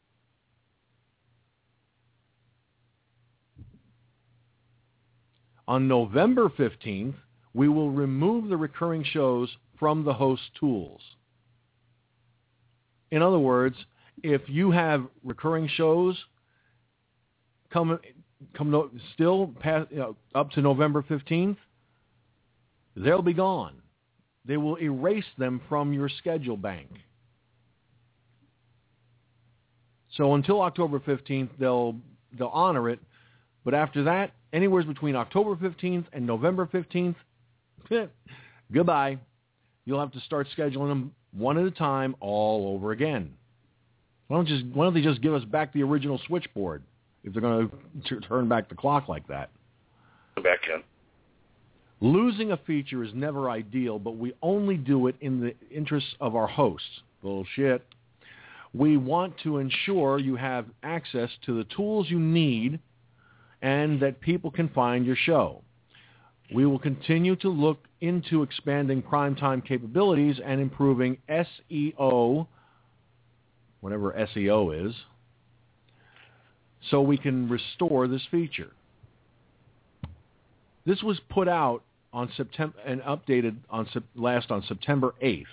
On November 15th, we will remove the recurring shows from the host tools. In other words, if you have recurring shows still past, up to November 15th, they'll be gone. They will erase them from your schedule bank. So until October 15th, they'll honor it. But after that, anywhere between October 15th and November 15th, goodbye. You'll have to start scheduling them one at a time all over again. Why don't they just give us back the original switchboard if they're going to turn back the clock like that? Back in. Losing a feature is never ideal, but we only do it in the interests of our hosts. Bullshit. We want to ensure you have access to the tools you need and that people can find your show. We will continue to look into expanding primetime capabilities and improving SEO, whatever SEO is, so we can restore this feature. This was put out on September and updated on September 8th,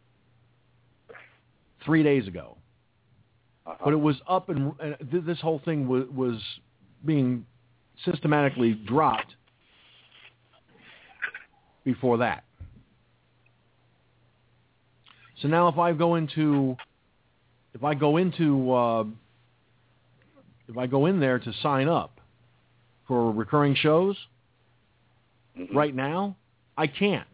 3 days ago. But it was up and this whole thing was being systematically dropped before that. So now if I go in there to sign up for recurring shows, right now, I can't.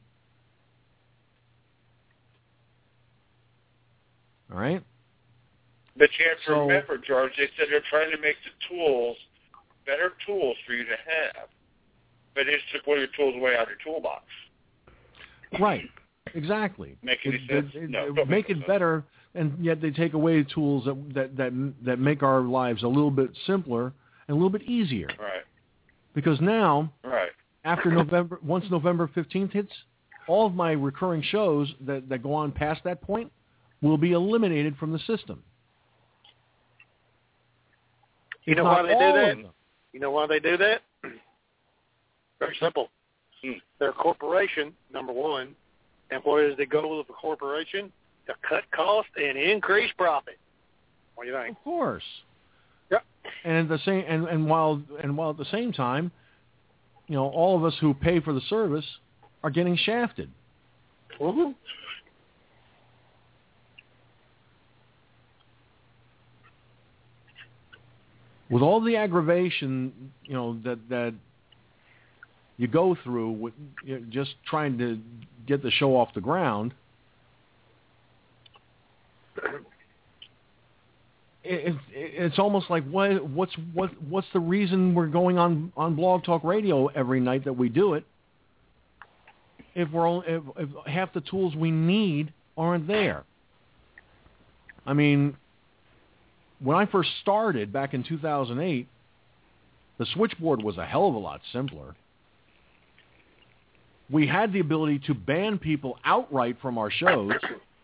All right? But you have to remember, George, they said they're trying to make the tools better tools for you to have. But they just took one of your tools away out of your toolbox. Right. Exactly. Make any sense? No. Make it better, and yet they take away tools that make our lives a little bit simpler and a little bit easier. Right. Because now, right. After once November 15th hits, all of my recurring shows that go on past that point will be eliminated from the system. You know why they do that? You know why they do that? Very simple. They're a corporation, number one. And what is the goal of a corporation? To cut costs and increase profit. What do you think? Of course. Yep. And while at the same time, all of us who pay for the service are getting shafted. Mm-hmm. With all the aggravation, that you go through with just trying to get the show off the ground, it's almost like what's the reason we're going on Blog Talk Radio every night that we do it if half the tools we need aren't there? I mean, when I first started back in 2008, the switchboard was a hell of a lot simpler. We had the ability to ban people outright from our shows.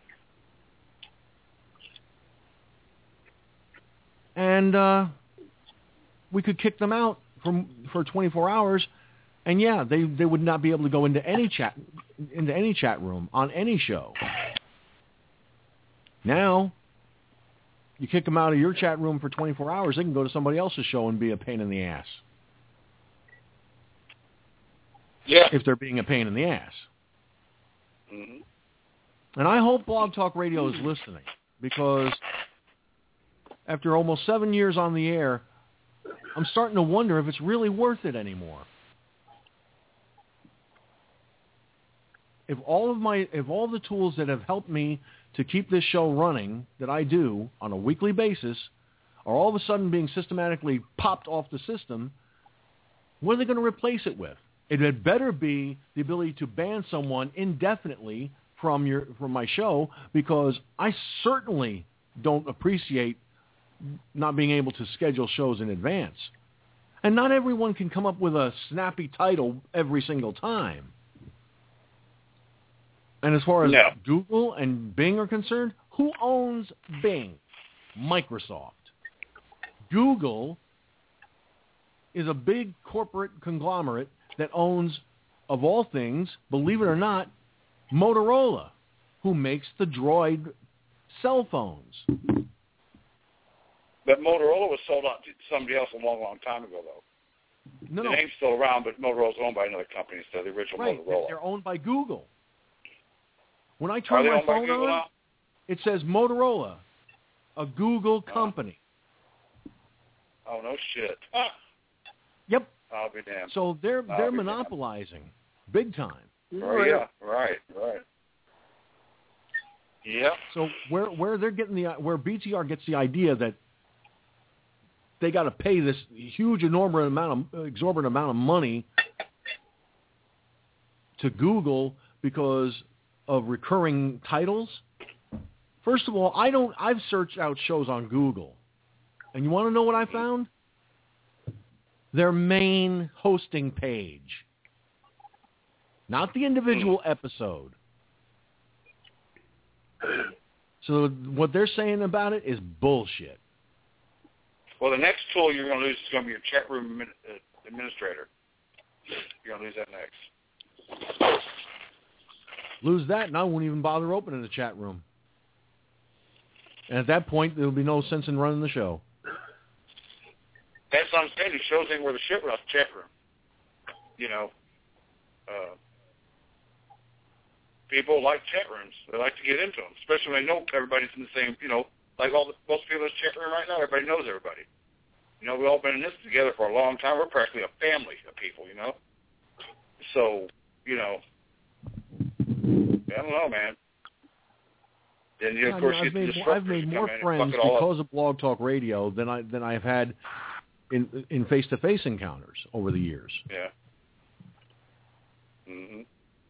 And we could kick them out for 24 hours, and yeah, they would not be able to go into any chat room on any show. Now, you kick them out of your chat room for 24 hours, they can go to somebody else's show and be a pain in the ass. Yeah. If they're being a pain in the ass. Mm-hmm. And I hope Blog Talk Radio is listening, because after almost 7 years on the air, I'm starting to wonder if it's really worth it anymore. If all the tools that have helped me to keep this show running that I do on a weekly basis are all of a sudden being systematically popped off the system, what are they going to replace it with? It had better be the ability to ban someone indefinitely from my show, because I certainly don't appreciate not being able to schedule shows in advance. And not everyone can come up with a snappy title every single time. And as far as Google and Bing are concerned, who owns Bing? Microsoft. Google is a big corporate conglomerate that owns, of all things, believe it or not, Motorola, who makes the Droid cell phones. But Motorola was sold out to somebody else a long, long time ago, though. No, the name's still around, but Motorola's owned by another company instead of the original Motorola. They're owned by Google. When I turn my phone on, it says Motorola, a Google company. Oh, no shit. Yep. I'll be damned. So they're monopolizing big time. Oh, yeah, right. Yeah. So where they're getting where BTR gets the idea that they got to pay this huge, exorbitant amount of money to Google because of recurring titles. First of all, I've searched out shows on Google, and you want to know what I found? Their main hosting page, not the individual episode. So what they're saying about it is bullshit. Well, the next tool you're going to lose is going to be your chat room administrator. You're going to lose that next. Lose that, and I won't even bother opening the chat room. And at that point, there will be no sense in running the show. That's what I'm saying. The shows ain't worth a shit without the chat room. You know, people like chat rooms. They like to get into them, especially when they know everybody's in the same, like most people in the chat room right now, everybody knows everybody. We've all been in this together for a long time. We're practically a family of people, So, I don't know, man. Then, of course, I've made more friends because of Blog Talk Radio than I've had in face-to-face encounters over the years. Yeah. Mm-hmm.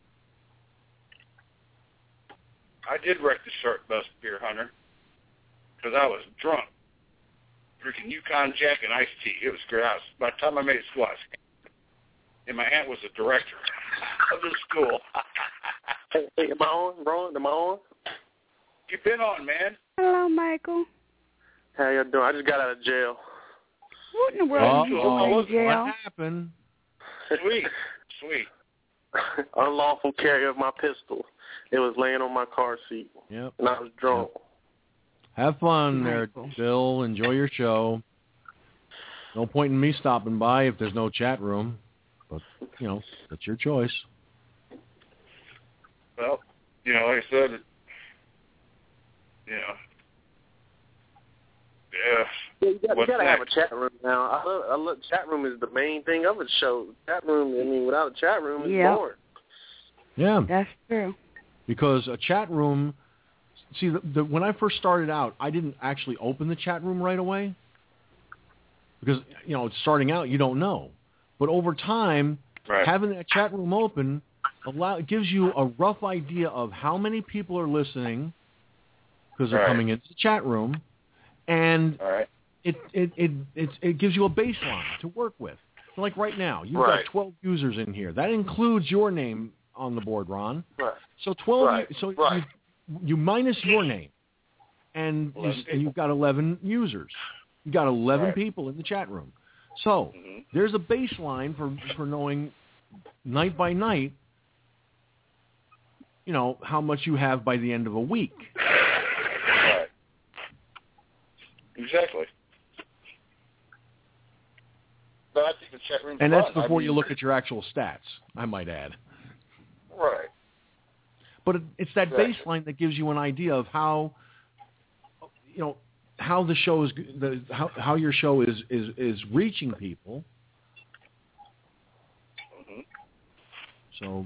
I did wreck the Shark Bus Beer Hunter because I was drunk, drinking Yukon Jack and iced tea. It was great. By the time I made it school, and my aunt was the director of the school. Hey, am I on, Ron? Am I on? You've been on, man. Hello, Michael. How you doing? I just got out of jail. What in the world are you doing in jail? What happened? Sweet. Unlawful carry of my pistol. It was laying on my car seat. Yep. And I was drunk. Yep. Have fun there, Bill. Enjoy your show. No point in me stopping by if there's no chat room. But, that's your choice. Well, like I said, Yeah, you got to have a chat room now. I love chat room is the main thing of a show. Chat room, without a chat room, it's boring. Yeah. That's true. Because a chat room, see, when I first started out, I didn't actually open the chat room right away. Because, starting out, you don't know. But over time, having that chat room open gives you a rough idea of how many people are listening because they're coming into the chat room. And it gives you a baseline to work with. So like right now, you've got 12 users in here. That includes your name on the board, Ron. Right. So 12. So you minus your name, and you've got 11 users. You've got 11 people in the chat room. So there's a baseline for knowing night by night, how much you have by the end of a week. Right. Exactly. But I think the chat room's and that's before you look at your actual stats, I might add. Right. But it's that baseline that gives you an idea of how, how the show is, how your show is reaching people. So,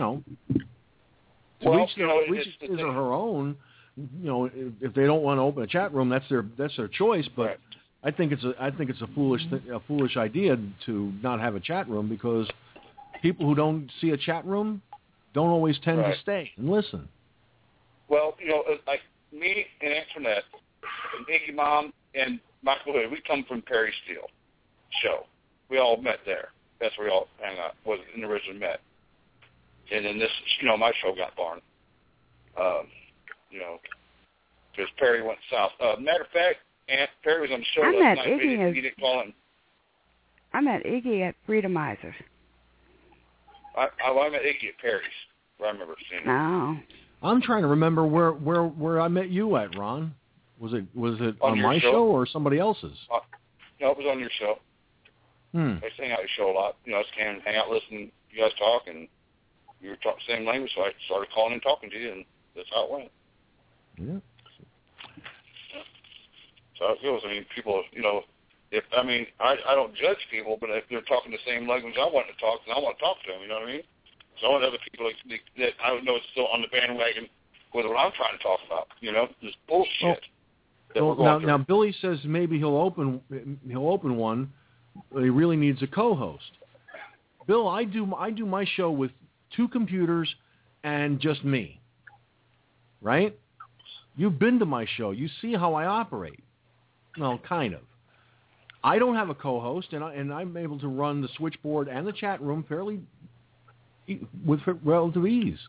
to reach his or her own, if they don't want to open a chat room, that's their choice. But I think it's a foolish idea to not have a chat room because people who don't see a chat room don't always tend to stay and listen. Well, like me and Antoinette, and Iggy Mom, and Michael Hood, we come from Perry Steel show. We all met there. That's where we all hung out, was originally met. And then this, my show got born. You know, because Perry went south. Matter of fact, Aunt Perry was on the show last night. He didn't call him. I met Iggy at Freedomizers. I met Iggy at Perry's. I remember seeing him. No. I'm trying to remember where I met you at, Ron. Was it on my show or somebody else's? No, it was on your show. I used to hang out at your show a lot. You know, I just came and hang out, listen to you guys talk, and you were talking the same language, so I started calling and talking to you, and that's how it went. Yeah. So it feels. I mean, people, you know, I don't judge people, but if they're talking the same language I want to talk, then I want to talk to them. You know what I mean? So I want other people that I don't know is still on the bandwagon with what I'm trying to talk about. You know, this bullshit. Now Billy says maybe he'll open one. But he really needs a co-host. Bill, I do my show with 2 computers and just me. Right? You've been to my show. You see how I operate. Well, kind of. I don't have a co-host, and I'm able to run the switchboard and the chat room fairly with relative ease.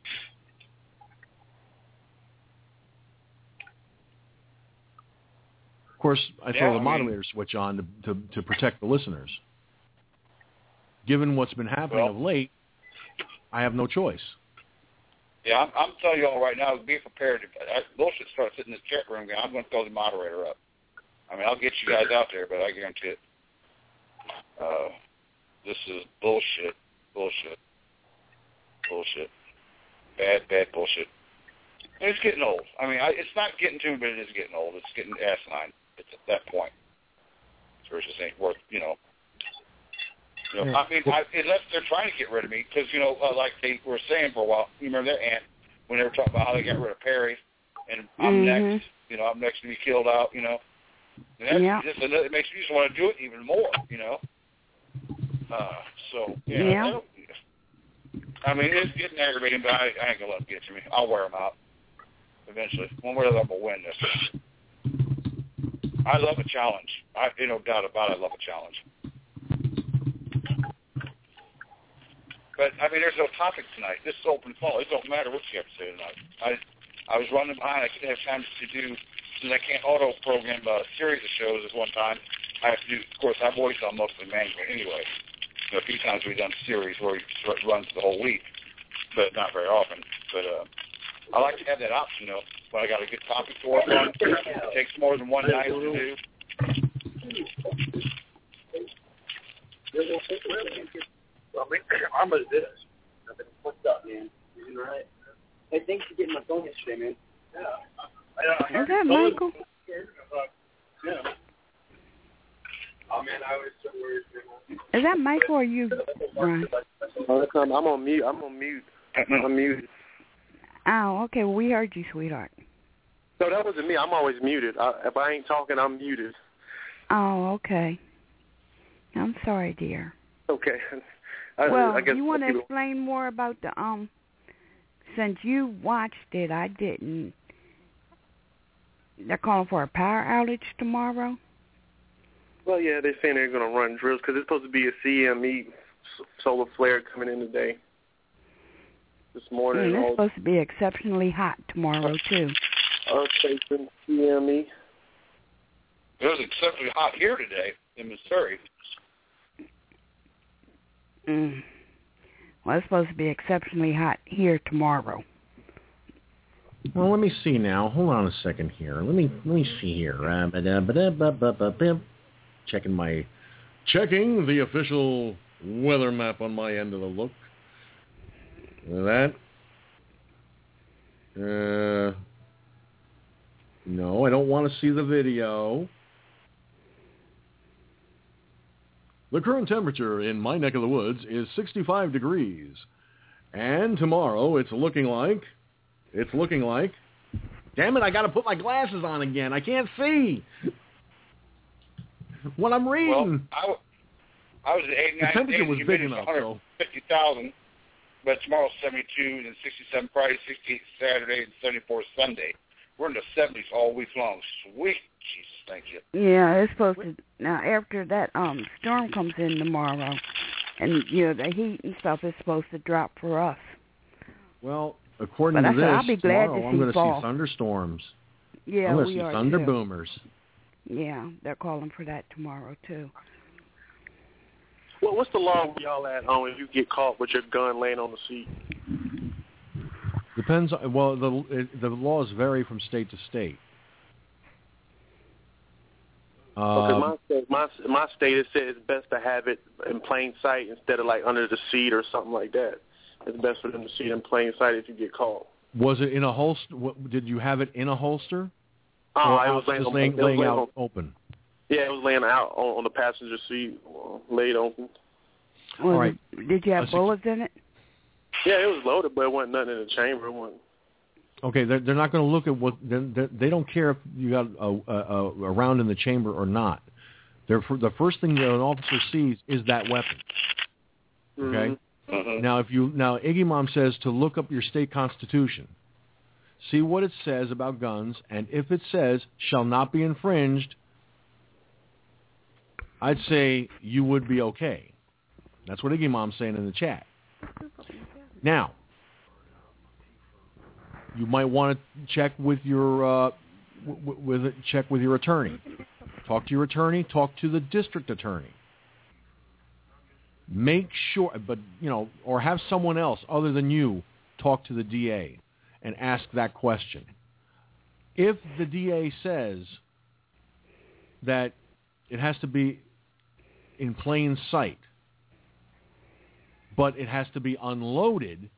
Of course, I throw the moderator switch on to protect the listeners. Given what's been happening of late, I have no choice. Yeah, I'm telling you all right now, be prepared. If bullshit starts hitting this chat room, I'm going to throw the moderator up. I mean, I'll get you guys out there, but I guarantee it. This is bullshit. Bad bullshit. And it's getting old. I mean, it's not getting to me, but it is getting old. It's getting asinine. It's at that point. So it just ain't worth, you know. I mean, unless they're trying to get rid of me, because, you know, like they were saying for a while, you remember that, Aunt, when they were talking about how they got rid of Perry, and I'm next, you know, I'm next to be killed out, you know. And that's just another, it makes you just want to do it even more, you know. I mean, it's getting aggravating, but I ain't going to let them get to me. I'll wear them out eventually. One way or the other, we'll win this. I love a challenge. Ain't no doubt about it, I love a challenge. But, I mean, there's no topic tonight. This is open call. It don't matter what you have to say tonight. I was running behind. I didn't have time to do, since I can't auto-program a series of shows at one time, I have to do, of course, I've always done mostly manually anyway. You know, a few times we've done series where it runs the whole week, but not very often. But I like to have that option, though, when I got a good topic to work on. It takes more than one night to do. Well, I'm gonna do this. What's up, man? You doing right? Hey, thanks for getting my phone yesterday, man. Is that Michael? Yeah. Oh man, I was so worried. Is that Michael or you, Ron? I'm on mute. I'm muted. Oh, okay. Well, we heard you, sweetheart. No, that wasn't me. I'm always muted. If I ain't talking, I'm muted. Oh, okay. I'm sorry, dear. Okay. I guess you want to explain more about the since you watched it, I didn't. They're calling for a power outage tomorrow? Well, yeah, they're saying they're going to run drills because it's supposed to be a CME solar flare coming in today. This morning. It's supposed to be exceptionally hot tomorrow, too. Okay, CME. It was exceptionally hot here today in Missouri. Well, it's supposed to be exceptionally hot here tomorrow. Well, let me see now. Hold on a second here. Let me see here. Checking the official weather map on my end of the look. That. No, I don't want to see the video. The current temperature in my neck of the woods is 65 degrees. And tomorrow it's looking like, damn it, I got to put my glasses on again. I can't see what I'm reading. Well, I was at 89. The temperature was big enough, so. 50,000, but tomorrow's 72, and 67 Friday, 68 Saturday, and 74 Sunday. We're in the 70s all week long. Sweet. Jesus, thank you. Yeah, it's supposed to. Now, after that storm comes in tomorrow, and, you know, the heat and stuff is supposed to drop for us. Well, according to this, I'll be glad tomorrow to I'm going to fall. see thunderstorms. Yeah, I'm going we to see are thunder too. boomers. Yeah, they're calling for that tomorrow too. Well, what's the law where y'all at on if you get caught with your gun laying on the seat? Depends. Well, the laws vary from state to state. Because my state, it says it's best to have it in plain sight instead of like under the seat or something like that. It's best for them to see it in plain sight if you get caught. Was it in a holster? Did you have it in a holster? Oh, or it was laying out open. Yeah, it was laying out on the passenger seat, laid open. All right. Did you have bullets in it? Yeah, it was loaded, but it wasn't nothing in the chamber. It wasn't. Okay, they're not going to look at what they don't care if you got a round in the chamber or not. The first thing that an officer sees is that weapon. Okay. Mm-hmm. Now Iggy Mom says to look up your state constitution, see what it says about guns, and if it says shall not be infringed, I'd say you would be okay. That's what Iggy Mom's saying in the chat. Now, you might want to check with your attorney. Talk to your attorney. Talk to the district attorney. Make sure, or have someone else other than you talk to the DA and ask that question. If the DA says that it has to be in plain sight, but it has to be unloaded,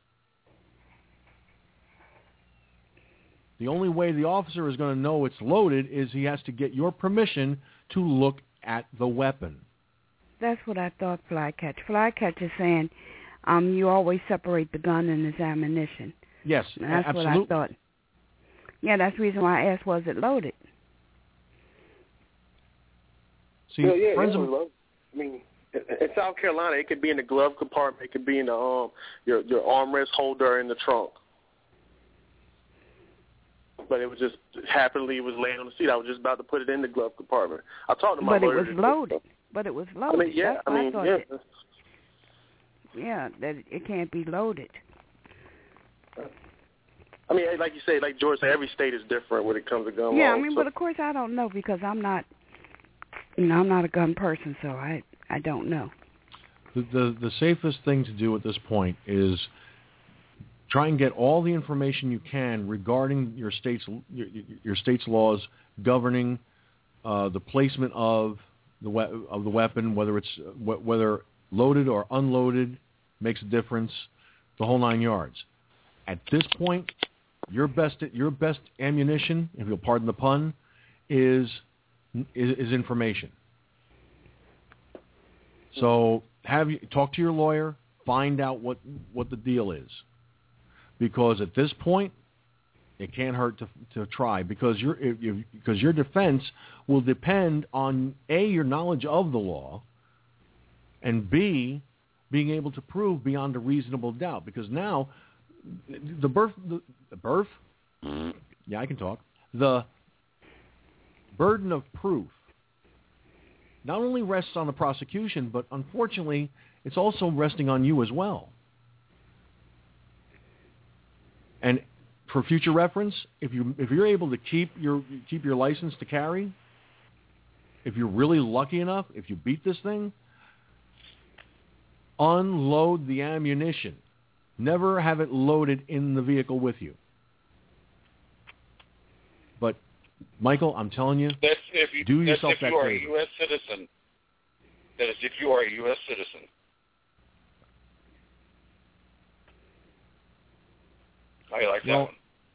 the only way the officer is going to know it's loaded is he has to get your permission to look at the weapon. That's what I thought, Flycatch. Flycatch is saying you always separate the gun and its ammunition. Yes, that's absolutely. what I thought. Yeah, that's the reason why I asked, was it loaded? See, it was loaded. I mean, in South Carolina, it could be in the glove compartment. It could be in the your armrest holder in the trunk. But it was just happily was laying on the seat. I was just about to put it in the glove compartment. I talked to my lawyer. But it was loaded. But it was loaded. I mean, yeah. Yeah, that it can't be loaded. I mean, like you say, like George said, every state is different when it comes to gun laws. Yeah, I mean, but of course I don't know because I'm not a gun person, so I don't know. The safest thing to do at this point is try and get all the information you can regarding your state's laws governing the placement of the weapon, whether loaded or unloaded makes a difference, the whole 9 yards. At this point, your best ammunition, if you'll pardon the pun, is information. So talk to your lawyer, find out what the deal is, because at this point, it can't hurt to try, because your defense will depend on A, your knowledge of the law, and B, being able to prove beyond a reasonable doubt. Because now, the burden of proof not only rests on the prosecution, but unfortunately, it's also resting on you as well. And for future reference, if you're able to keep your license to carry, if you're really lucky enough, if you beat this thing, unload the ammunition. Never have it loaded in the vehicle with you. But Michael, I'm telling you, do yourself that favor. That is if you are a U.S. citizen. That is if you are a U.S. citizen. I like that one.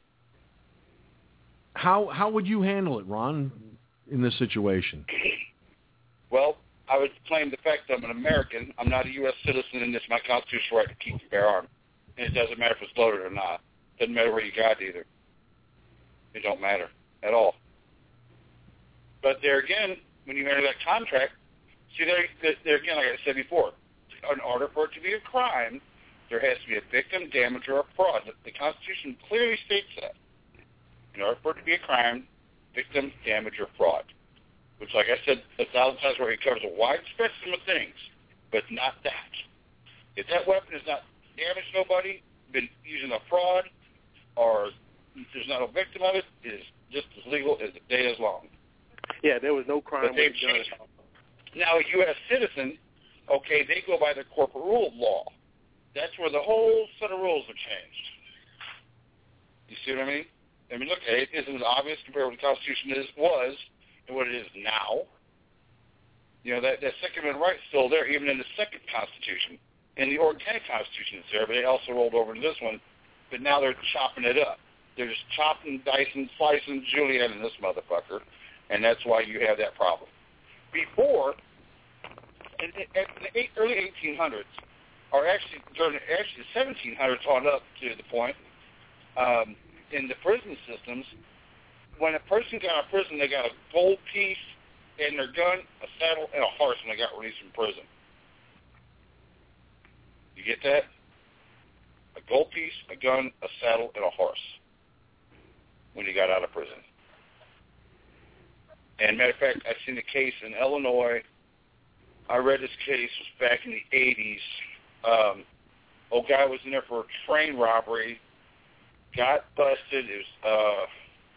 How would you handle it, Ron, in this situation? Well, I would claim the fact that I'm an American. I'm not a U.S. citizen, and it's my constitutional right to keep and bear arms. And it doesn't matter if it's loaded or not. It doesn't matter where you got it either. It don't matter at all. But there again, when you enter that contract, see there again, like I said before, in order for it to be a crime, there has to be a victim, damage, or a fraud. The Constitution clearly states that. In order for it to be a crime, victim, damage, or fraud. Which, like I said 1,000 times, where it covers a wide spectrum of things, but not that. If that weapon has not damaged nobody, been using a fraud, or there's not a victim of it, it is just as legal as the day is long. Yeah, there was no crime with the gun. Now, a U.S. citizen, okay, they go by the corporate rule of law. That's where the whole set of rules have changed. You see what I mean? I mean, look, it isn't as obvious compared to what the Constitution was and what it is now. You know, that Second Amendment right is still there, even in the Second Constitution. In the Organic Constitution it's there, but they also rolled over to this one. But now they're chopping it up. They're just chopping, dicing, slicing Juliet in this motherfucker, and that's why you have that problem. Before, in the early 1800s, or actually during the 1700s on up to the point, in the prison systems, when a person got out of prison, they got a gold piece and their gun, a saddle, and a horse when they got released from prison. You get that? A gold piece, a gun, a saddle, and a horse when you got out of prison. And matter of fact, I've seen a case in Illinois. I read this case was back in the 80s. Old guy was in there for a train robbery, got busted. It was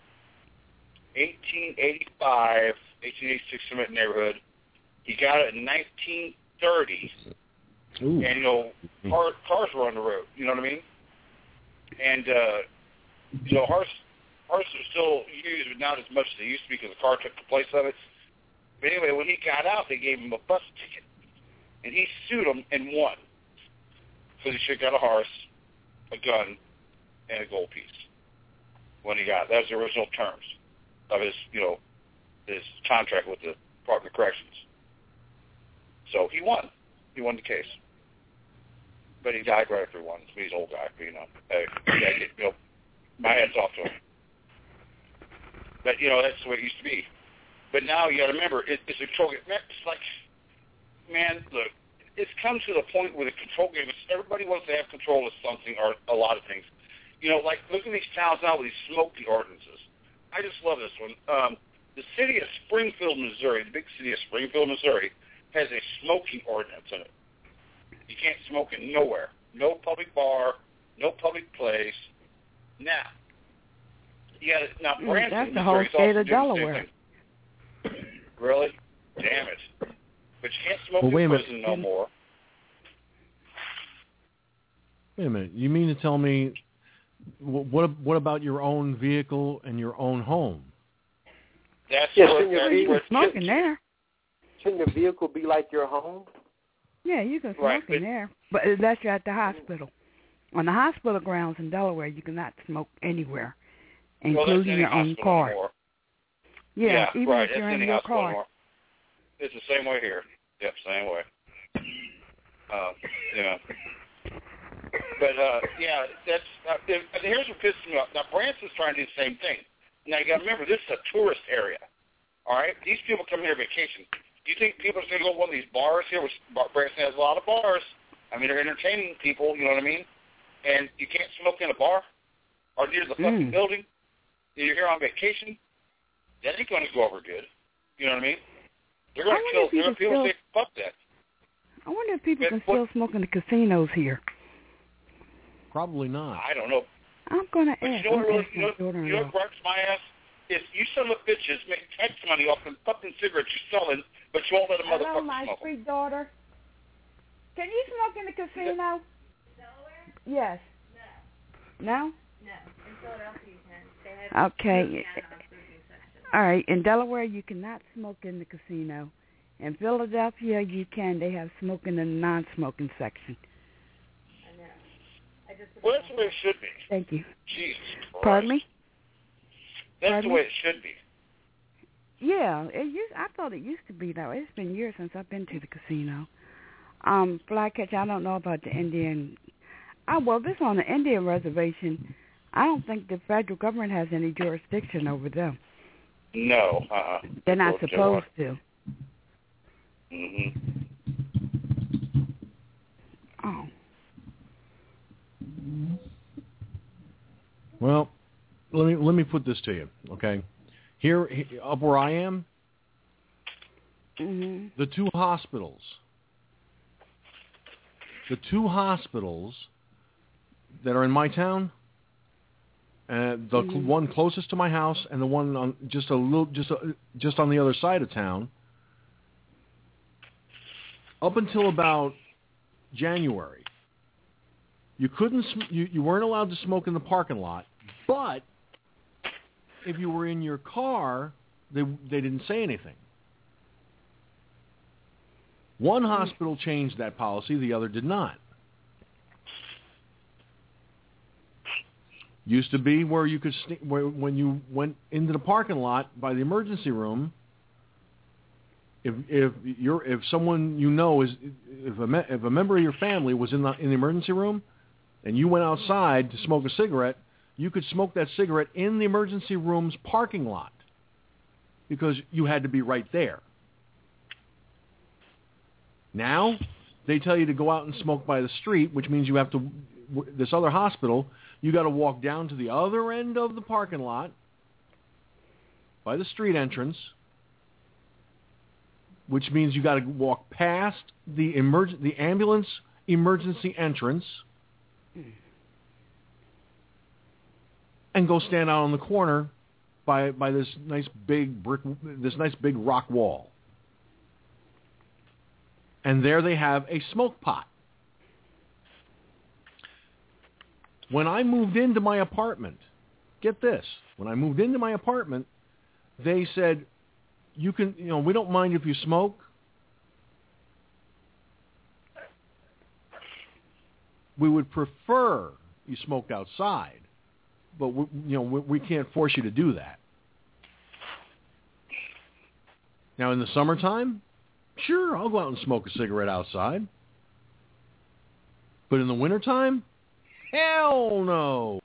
1885, 1886 in that neighborhood. He got it in 1930. Ooh. And, you know, cars were on the road, you know what I mean? And, you know, horses are still used, but not as much as they used to be because the car took the place of it. But anyway, when he got out, they gave him a bus ticket. And he sued them and won. So he should have got a horse, a gun, and a gold piece when he got it. That was the original terms of his, you know, his contract with the Department of Corrections. So he won. He won the case. But he died right after he won. He's an old guy, you know. You know, my hat's off to him. But, you know, that's the way it used to be. But now you got to remember, it's a control game. It's like, man, look, it's come to the point where the control game is everybody wants to have control of something or a lot of things. You know, like, look at these towns now with these smoking ordinances. I just love this one. The city of Springfield, Missouri, the big city of Springfield, Missouri, has a smoking ordinance in it. You can't smoke it nowhere. No public bar, no public place. Now, Branson, that's the whole state of Delaware. Really? Damn it. But you can't smoke in prison no more. Wait a minute. You mean to tell me, what about your own vehicle and your own home? That's where smoking there. Shouldn't your vehicle be like your home? Yeah, you can smoke in there, but that's at the hospital. On the hospital grounds in Delaware, you cannot smoke anywhere, including your own car. Anymore. Yeah, even right. if you're in your car. Anymore. It's the same way here. Yep, same way. Yeah. But, yeah, that's here's what pisses me off. Now, Branson's trying to do the same thing. Now, you got to remember, this is a tourist area, all right? These people come here vacation. Do you think people are going to go to one of these bars here, which Branson has a lot of bars? I mean, they're entertaining people, you know what I mean? And you can't smoke in a bar or near the fucking building. You're here on vacation. That ain't going to go over good. You know what I mean? They're going to kill people say, fuck that. I wonder if people can still smoke in the casinos here. Probably not. I don't know. I'm going to ask. You know what breaks my ass? Is you son of bitches make tax money off the fucking cigarettes you're selling, but you won't let a motherfucker smoke. Hello, my sweet daughter. Can you smoke in the casino? Delaware? Yes. No. No? No. In Philadelphia you can. They have okay. All right. In Delaware, you cannot smoke in the casino. In Philadelphia, you can. They have smoking in the non-smoking section. I know. Well, that's the way it should be. Thank you. Jesus Christ. Pardon me? That's the way it should be. Yeah, I thought it used to be, though. It's been years since I've been to the casino. Flycatch, I don't know about the Indian. Well, this on the Indian reservation, I don't think the federal government has any jurisdiction over them. No. They're not supposed to. Mm-hmm. Oh. Well, let me put this to you, okay? Here up where I am, the two hospitals that are in my town, The one closest to my house and the one on just on the other side of town. Up until about January, you weren't allowed to smoke in the parking lot, but if you were in your car, they didn't say anything. One hospital changed that policy, the other did not. Used to be where you could when you went into the parking lot by the emergency room. If someone you know if a member of your family was in the emergency room, and you went outside to smoke a cigarette, you could smoke that cigarette in the emergency room's parking lot because you had to be right there. Now they tell you to go out and smoke by the street, which means you have to. This other hospital, you got to walk down to the other end of the parking lot by the street entrance, which means you got to walk past the ambulance emergency entrance and go stand out on the corner by this nice big rock wall. And there they have a smoke pot. When I moved into my apartment, get this, when I moved into my apartment, they said, we don't mind if you smoke. We would prefer you smoked outside, but we can't force you to do that. Now in the summertime, sure, I'll go out and smoke a cigarette outside. But in the wintertime, hell no.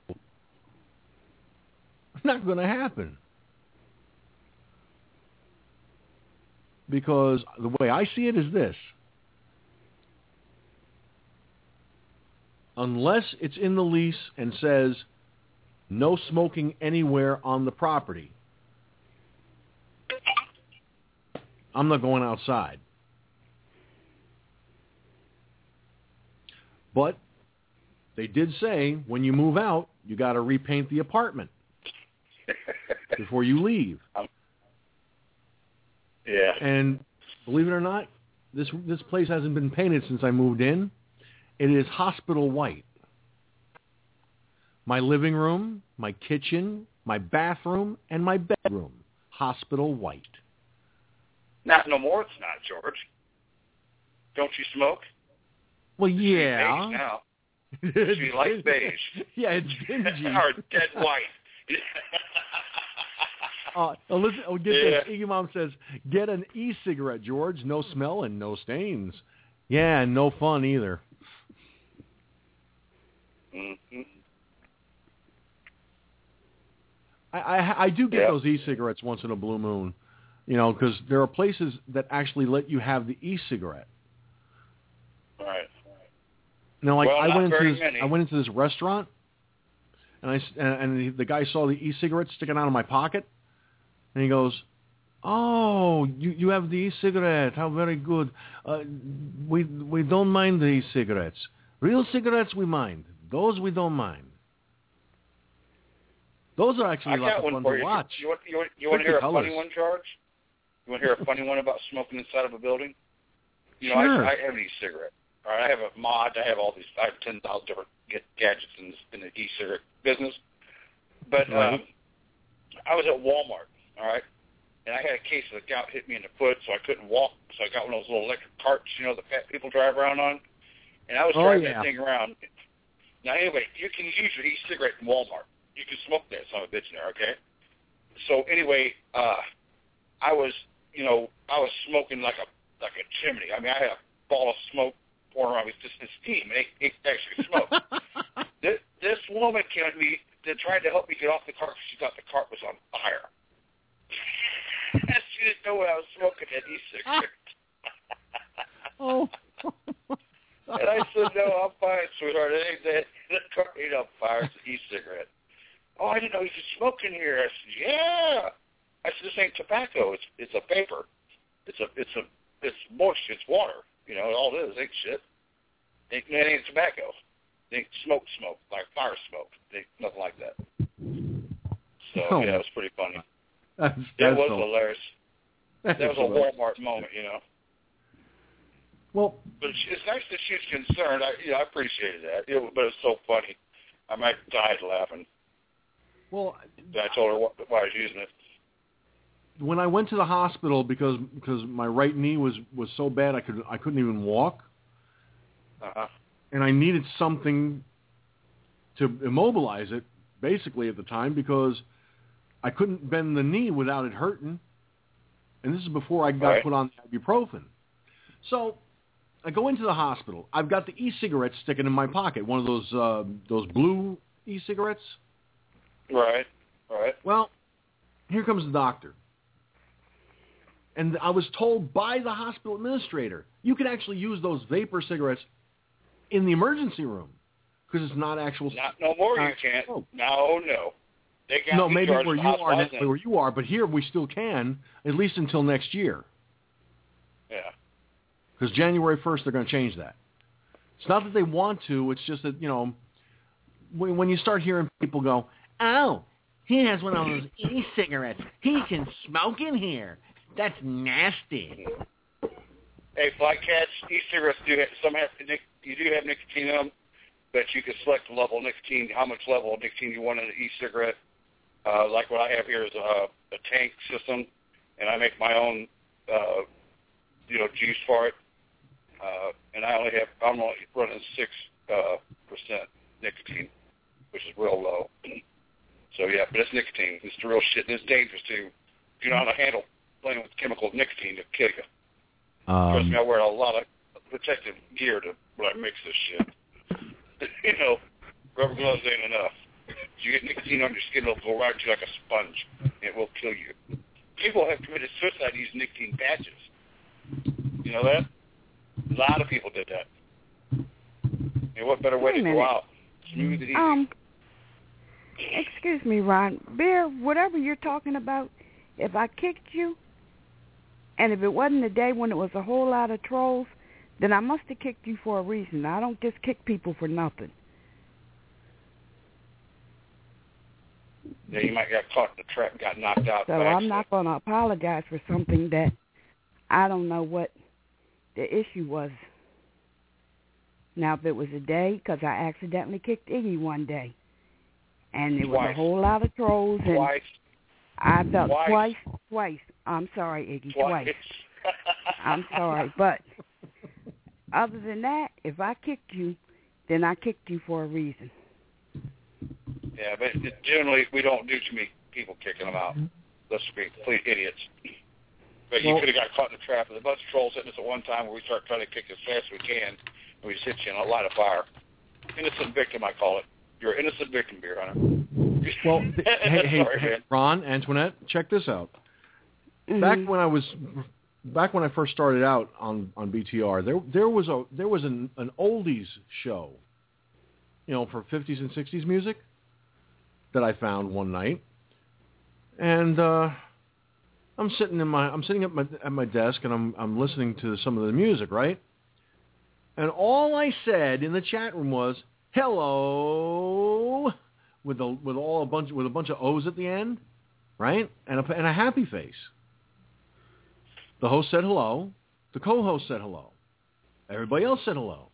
Not going to happen. Because the way I see it is this. Unless it's in the lease and says no smoking anywhere on the property, I'm not going outside. But they did say when you move out, you got to repaint the apartment before you leave. Yeah. And believe it or not, this place hasn't been painted since I moved in. It is hospital white. My living room, my kitchen, my bathroom, and my bedroom, hospital white. Not no more. It's not, George. Don't you smoke? Well, yeah. Beige now. She likes beige. Yeah, it's dingy. Or dead white. Listen, get this. Iggy Mom says, get an e-cigarette, George. No smell and no stains. Yeah, and no fun either. Mm-hmm. I do get those e-cigarettes once in a blue moon, because there are places that actually let you have the e-cigarette. Right. Now, like I went into this restaurant, and the guy saw the e-cigarette sticking out of my pocket, and he goes, "Oh, you have the e-cigarette? How very good. We don't mind the e-cigarettes. Real cigarettes we mind. Those we don't mind. Those are actually a lot of fun to watch." You want to hear a funny one, George? You want to hear a funny one about smoking inside of a building? Sure. I have an e-cigarette. All right, I have a mod. I have 10,000 different gadgets in the e-cigarette business. But right. I was at Walmart, all right, and I had a case of the gout hit me in the foot, so I couldn't walk. So I got one of those little electric carts, that fat people drive around on. And I was driving that thing around. Now, anyway, you can use your e-cigarette in Walmart. You can smoke that son of a bitch in there, okay? So anyway, I was smoking like a chimney. I mean, I had a ball of smoke pouring around. It was just this steam. It actually smoked. This woman came at me that tried to help me get off the cart because she thought the cart was on fire. She didn't know what I was smoking that e-cigarette. Oh. And I said, "No, I'm fine, sweetheart. It ain't that. The cart ain't on fire. It's an e-cigarette." "Oh, I didn't know you could smoke in here." I said, "Yeah." I said, "This ain't tobacco. It's a vapor. It's moisture. It's water. All it is ain't shit. It ain't tobacco. It ain't smoke, like fire smoke. It ain't nothing like that." So, yeah, it was pretty funny. It was hilarious. That was a Walmart moment, you know. Well, but it's nice that she's concerned. I appreciated that. But it's so funny. I might died laughing. Well, I told her why I was using it. When I went to the hospital because my right knee was so bad I couldn't even walk. Uh-huh. And I needed something to immobilize it, basically at the time, because I couldn't bend the knee without it hurting. And this is before I got put on the ibuprofen. So I go into the hospital. I've got the e-cigarette sticking in my pocket, one of those blue e-cigarettes. Right. Well, here comes the doctor. And I was told by the hospital administrator, you can actually use those vapor cigarettes in the emergency room because it's not actual. No more you can't. Smoke. No. They got no, maybe where you are, but here we still can, at least until next year. Yeah. Because January 1st, they're going to change that. It's not that they want to. It's just that, when you start hearing people go, oh, he has one of those e-cigarettes. He can smoke in here. That's nasty. Hey, Flycats, e-cigarettes you do have nicotine in them, but you can select the level of nicotine, how much level of nicotine you want in an e-cigarette. Like what I have here is a tank system, and I make my own, juice for it. And I'm only running 6% nicotine, which is real low. So yeah, but it's nicotine. It's the real shit, and it's dangerous too. If you know how to handle playing with chemical nicotine, to kill you. Trust me, I wear a lot of protective gear when I mix this shit. Rubber gloves ain't enough. If you get nicotine on your skin, it'll go right to you like a sponge. It will kill you. People have committed suicide using nicotine patches. You know that? A lot of people did that. And what better way to go out? Smooth and easy. Excuse me, Ron. Bear, whatever you're talking about, if I kicked you, and if it wasn't a day when it was a whole lot of trolls, then I must have kicked you for a reason. I don't just kick people for nothing. Yeah, you might get caught in the trap, got knocked out. So I'm not going to apologize for something that I don't know what the issue was. Now, if it was a day, because I accidentally kicked Iggy one day, and it was a whole lot of trolls, and I felt twice. I'm sorry, Iggy, twice. I'm sorry, but other than that, if I kicked you, then I kicked you for a reason. Yeah, but generally we don't do too many people kicking them out. Let's be complete idiots. But you could have got caught in the trap. There's a bunch of trolls hitting us at one time where we start trying to kick as fast as we can, and we just hit you in a light of fire. Innocent victim, I call it. You're an innocent victim, Beer Hunter. Well, hey, Ron, Antoinette, check this out. Mm-hmm. Back when I first started out on BTR, there was an oldies show, for 50s and 60s music that I found one night, and I'm sitting at my desk and I'm listening to some of the music, right? And all I said in the chat room was hello with a bunch of O's at the end, right? And a happy face. The host said hello. The co-host said hello. Everybody else said hello.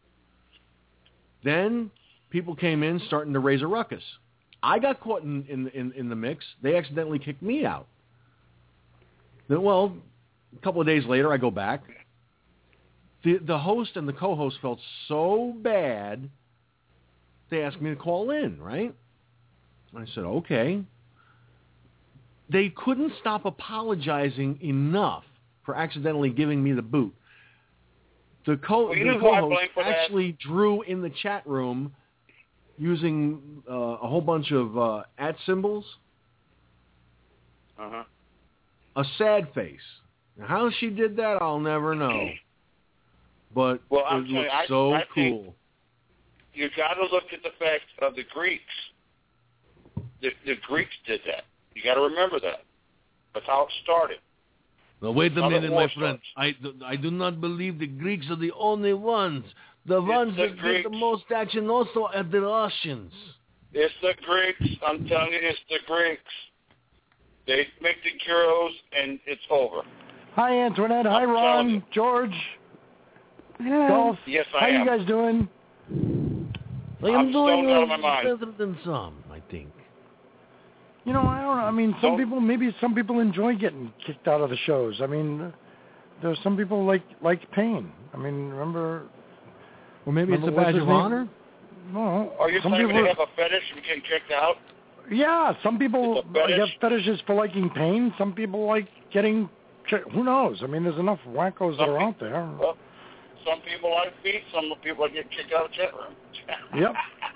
Then people came in starting to raise a ruckus. I got caught in the mix. They accidentally kicked me out. Then, well, a couple of days later, I go back. The host and the co-host felt so bad, they asked me to call in, right? I said, okay. They couldn't stop apologizing enough for accidentally giving me the boot. The co-host actually drew in the chat room using a whole bunch of @ symbols. Uh-huh. A sad face. Now, how she did that, I'll never know. But it looked so cool. You got to look at the fact of the Greeks. The Greeks did that. You got to remember that. That's how it started. Now, wait a minute, my friend. I do not believe the Greeks are the only ones. The ones that get the most action also are the Russians. It's the Greeks. I'm telling you, it's the Greeks. They make the churros, and it's over. Hi, Antoinette. Hi, Ron. George. Hello. Golf. Yes, I How am. you guys doing? I'm stoned out of my mind. Better than some, I think. You know, I don't know. I mean, some people enjoy getting kicked out of the shows. I mean, there's some people like pain. I mean, remember? Well, maybe it's a badge of honor. No. Are you saying they have a fetish for getting kicked out? Yeah, some people have fetishes for liking pain. Some people like getting. Who knows? I mean, there's enough wackos that are out there. Well, some people like feet. Some people like getting kicked out of the chat room. Yep.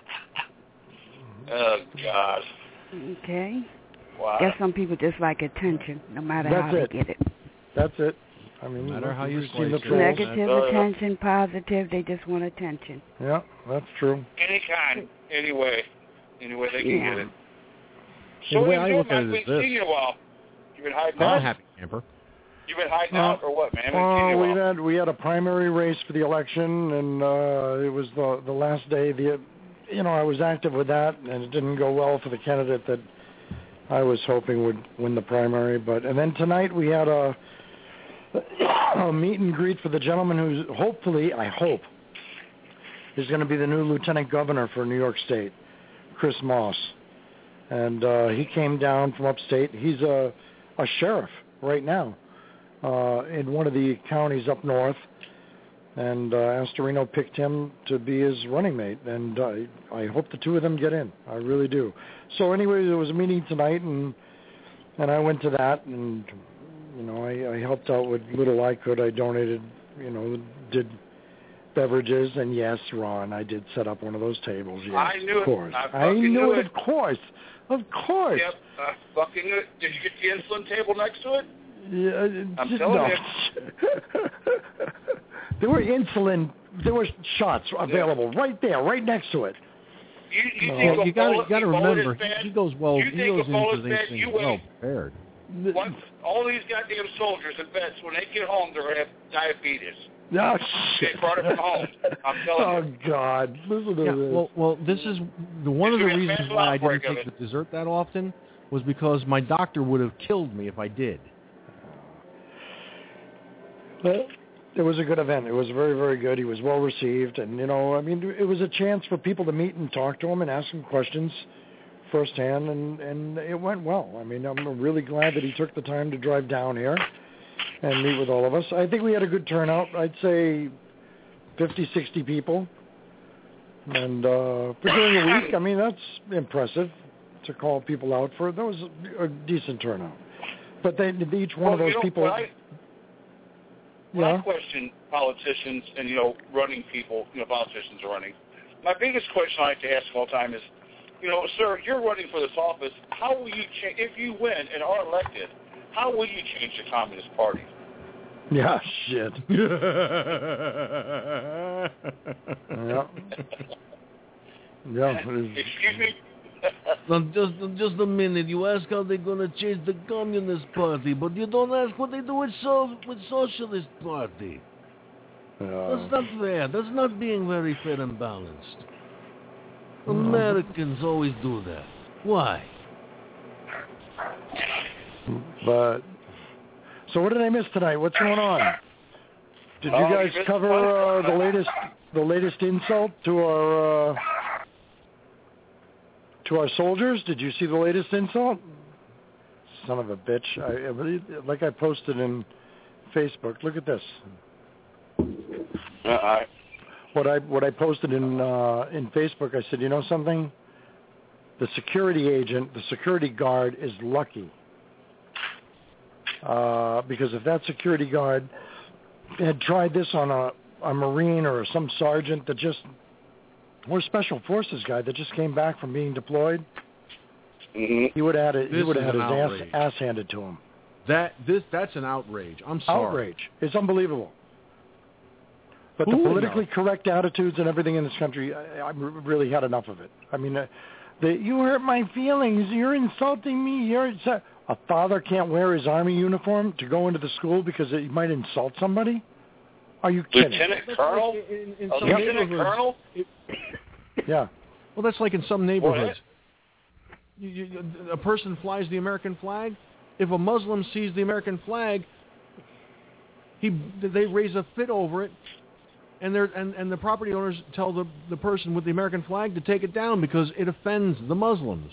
Oh God. Okay. Wow. Guess some people just like attention, no matter how they get it. That's it. I mean, no matter how you see the negative attention, positive, they just want attention. Yeah, that's true. Any kind, any way they can get it. So the way I look at it is this. Seen you a while. You've been hiding out. I'm a happy camper. You've been hiding out or what, man? We had a primary race for the election, and it was the last day. I was active with that, and it didn't go well for the candidate that I was hoping would win the primary. And then tonight we had a meet and greet for the gentleman who's hopefully, I hope, is going to be the new lieutenant governor for New York State, Chris Moss. And he came down from upstate. He's a sheriff right now in one of the counties up north. And Astorino picked him to be his running mate. And I hope the two of them get in. I really do. So anyway, there was a meeting tonight, and I went to that. And, I helped out with little I could. I donated, did beverages. And, yes, Ron, I did set up one of those tables. Yes, I knew of course. it. I knew it. Of course. Of course. Yep, I fucking knew it. Did you get the insulin table next to it? Yeah, I'm telling you. There were shots available right there, right next to it. You got to remember, he goes into these things well prepared. All these goddamn soldiers and vets, when they get home, they're going to have diabetes. Oh, shit. They brought it from home. I'm telling you. Oh, God. Listen to this. Well, this is one of the reasons why I didn't take the dessert that often was because my doctor would have killed me if I did. Well, it was a good event. It was very, very good. He was well received. And, it was a chance for people to meet and talk to him and ask him questions firsthand. And it went well. I mean, I'm really glad that he took the time to drive down here and meet with all of us. I think we had a good turnout. I'd say 50, 60 people. And for during a week, I mean, that's impressive to call people out for. That was a decent turnout. But each one of those people... When I question politicians and, running people, politicians are running, my biggest question I like to ask all the time is, sir, you're running for this office. How will you change, if you win and are elected, how will you change the Communist Party? Yeah, shit. Yeah. Yeah. Excuse me? Just a minute. You ask how they're going to change the Communist Party, but you don't ask what they do with Socialist Party. That's not fair. That's not being very fair and balanced. Americans always do that. Why? But so what did I miss tonight? What's going on? Did you guys cover the latest insult to our soldiers? Did you see the latest insult? Son of a bitch! I posted in Facebook. Look at this. What I posted in Facebook, I said, you know something? The security guard is lucky. Because if that security guard had tried this on a Marine or some sergeant or special forces guy that just came back from being deployed, he would have had his ass handed to him. That's an outrage. I'm sorry. Outrage. It's unbelievable. But the politically correct attitudes and everything in this country, I really had enough of it. I mean, you hurt my feelings. You're insulting me. A father can't wear his Army uniform to go into the school because he might insult somebody? Are you kidding? Lieutenant Colonel? Lieutenant Colonel? Yeah. Well, that's like in some neighborhoods. A person flies the American flag. If a Muslim sees the American flag, they raise a fit over it, and the property owners tell the person with the American flag to take it down because it offends the Muslims.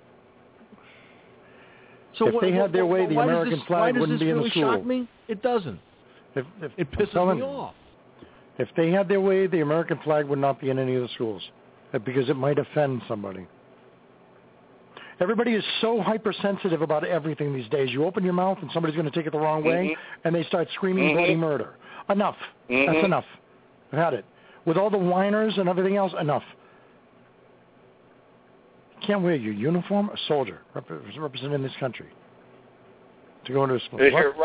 So if they had their way, the American flag wouldn't be in the school. Why does this really shock me? It doesn't. It pisses me off. If they had their way, the American flag would not be in any of the schools because it might offend somebody. Everybody is so hypersensitive about everything these days. You open your mouth and somebody's going to take it the wrong way, and they start screaming bloody murder. Enough. That's enough. I've had it. With all the whiners and everything else, enough. You can't wear your uniform, a soldier representing this country, to go into a school.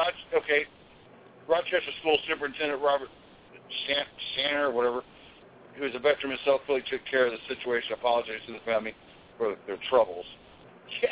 Rochester School Superintendent Robert Sanner or whatever, who was a veteran himself, fully took care of the situation. Apologized to the family for their troubles. Yeah.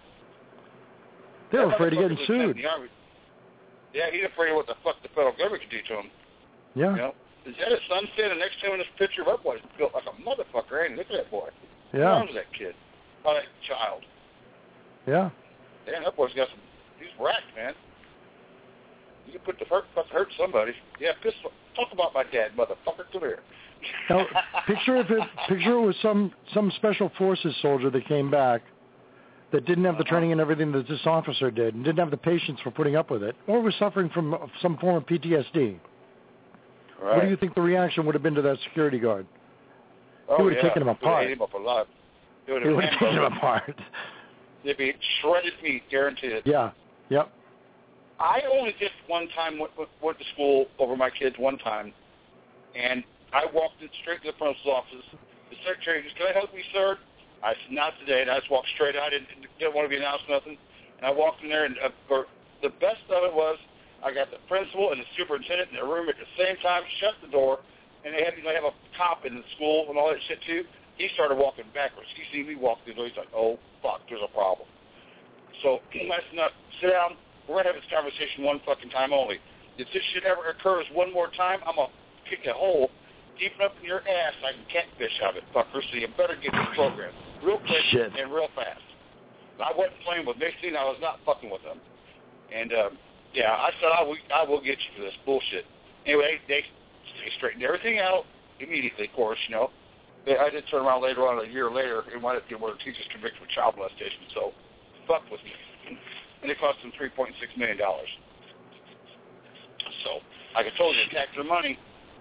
They're afraid of getting sued. Yeah, he's afraid of what the fuck the federal government can do to him. Yeah. You know? Is that his son standing next to him in this picture? That boy's built like a motherfucker, ain't he? Look at that boy. Yeah. How old is that kid? Oh, that child. Yeah. Damn, that boy's got some... He's racked, man. You can put the hurt somebody. Yeah, talk about my dad, motherfucker. Come here. Now, picture it was some special forces soldier that came back that didn't have the training and everything that this officer did and didn't have the patience for putting up with it, or was suffering from some form of PTSD. Right. What do you think the reaction would have been to that security guard? He would have taken him apart. He would have ate him up alive. He would have taken him apart. They'd be shredded meat, guaranteed. Yeah. Yep. I only just one time went to school over my kids one time, and I walked in straight to the principal's office. The secretary goes, "Can I help you, sir?" I said, "Not today." And I just walked straight out. I didn't want to be announced nothing. And I walked in there, and the best of it was I got the principal and the superintendent in the room at the same time, shut the door, and they have a cop in the school and all that shit too. He started walking backwards. He seen me walk through the door. He's like, "Oh, fuck, there's a problem." So let's not sit down. We're going to have this conversation one fucking time only. If this shit ever occurs one more time, I'm going to kick a hole deep enough in your ass I can catfish out of it, fucker, so you better get this program real quick and real fast. I wasn't playing with Nixie, I was not fucking with them. And, I said, I will get you for this bullshit. Anyway, they straightened everything out immediately, of course, you know. I did turn around later on, a year later, and wound up getting one of the teachers convicted for child molestation, so fuck with me. And it cost them $3.6 million. So, like I told you, attacked their money.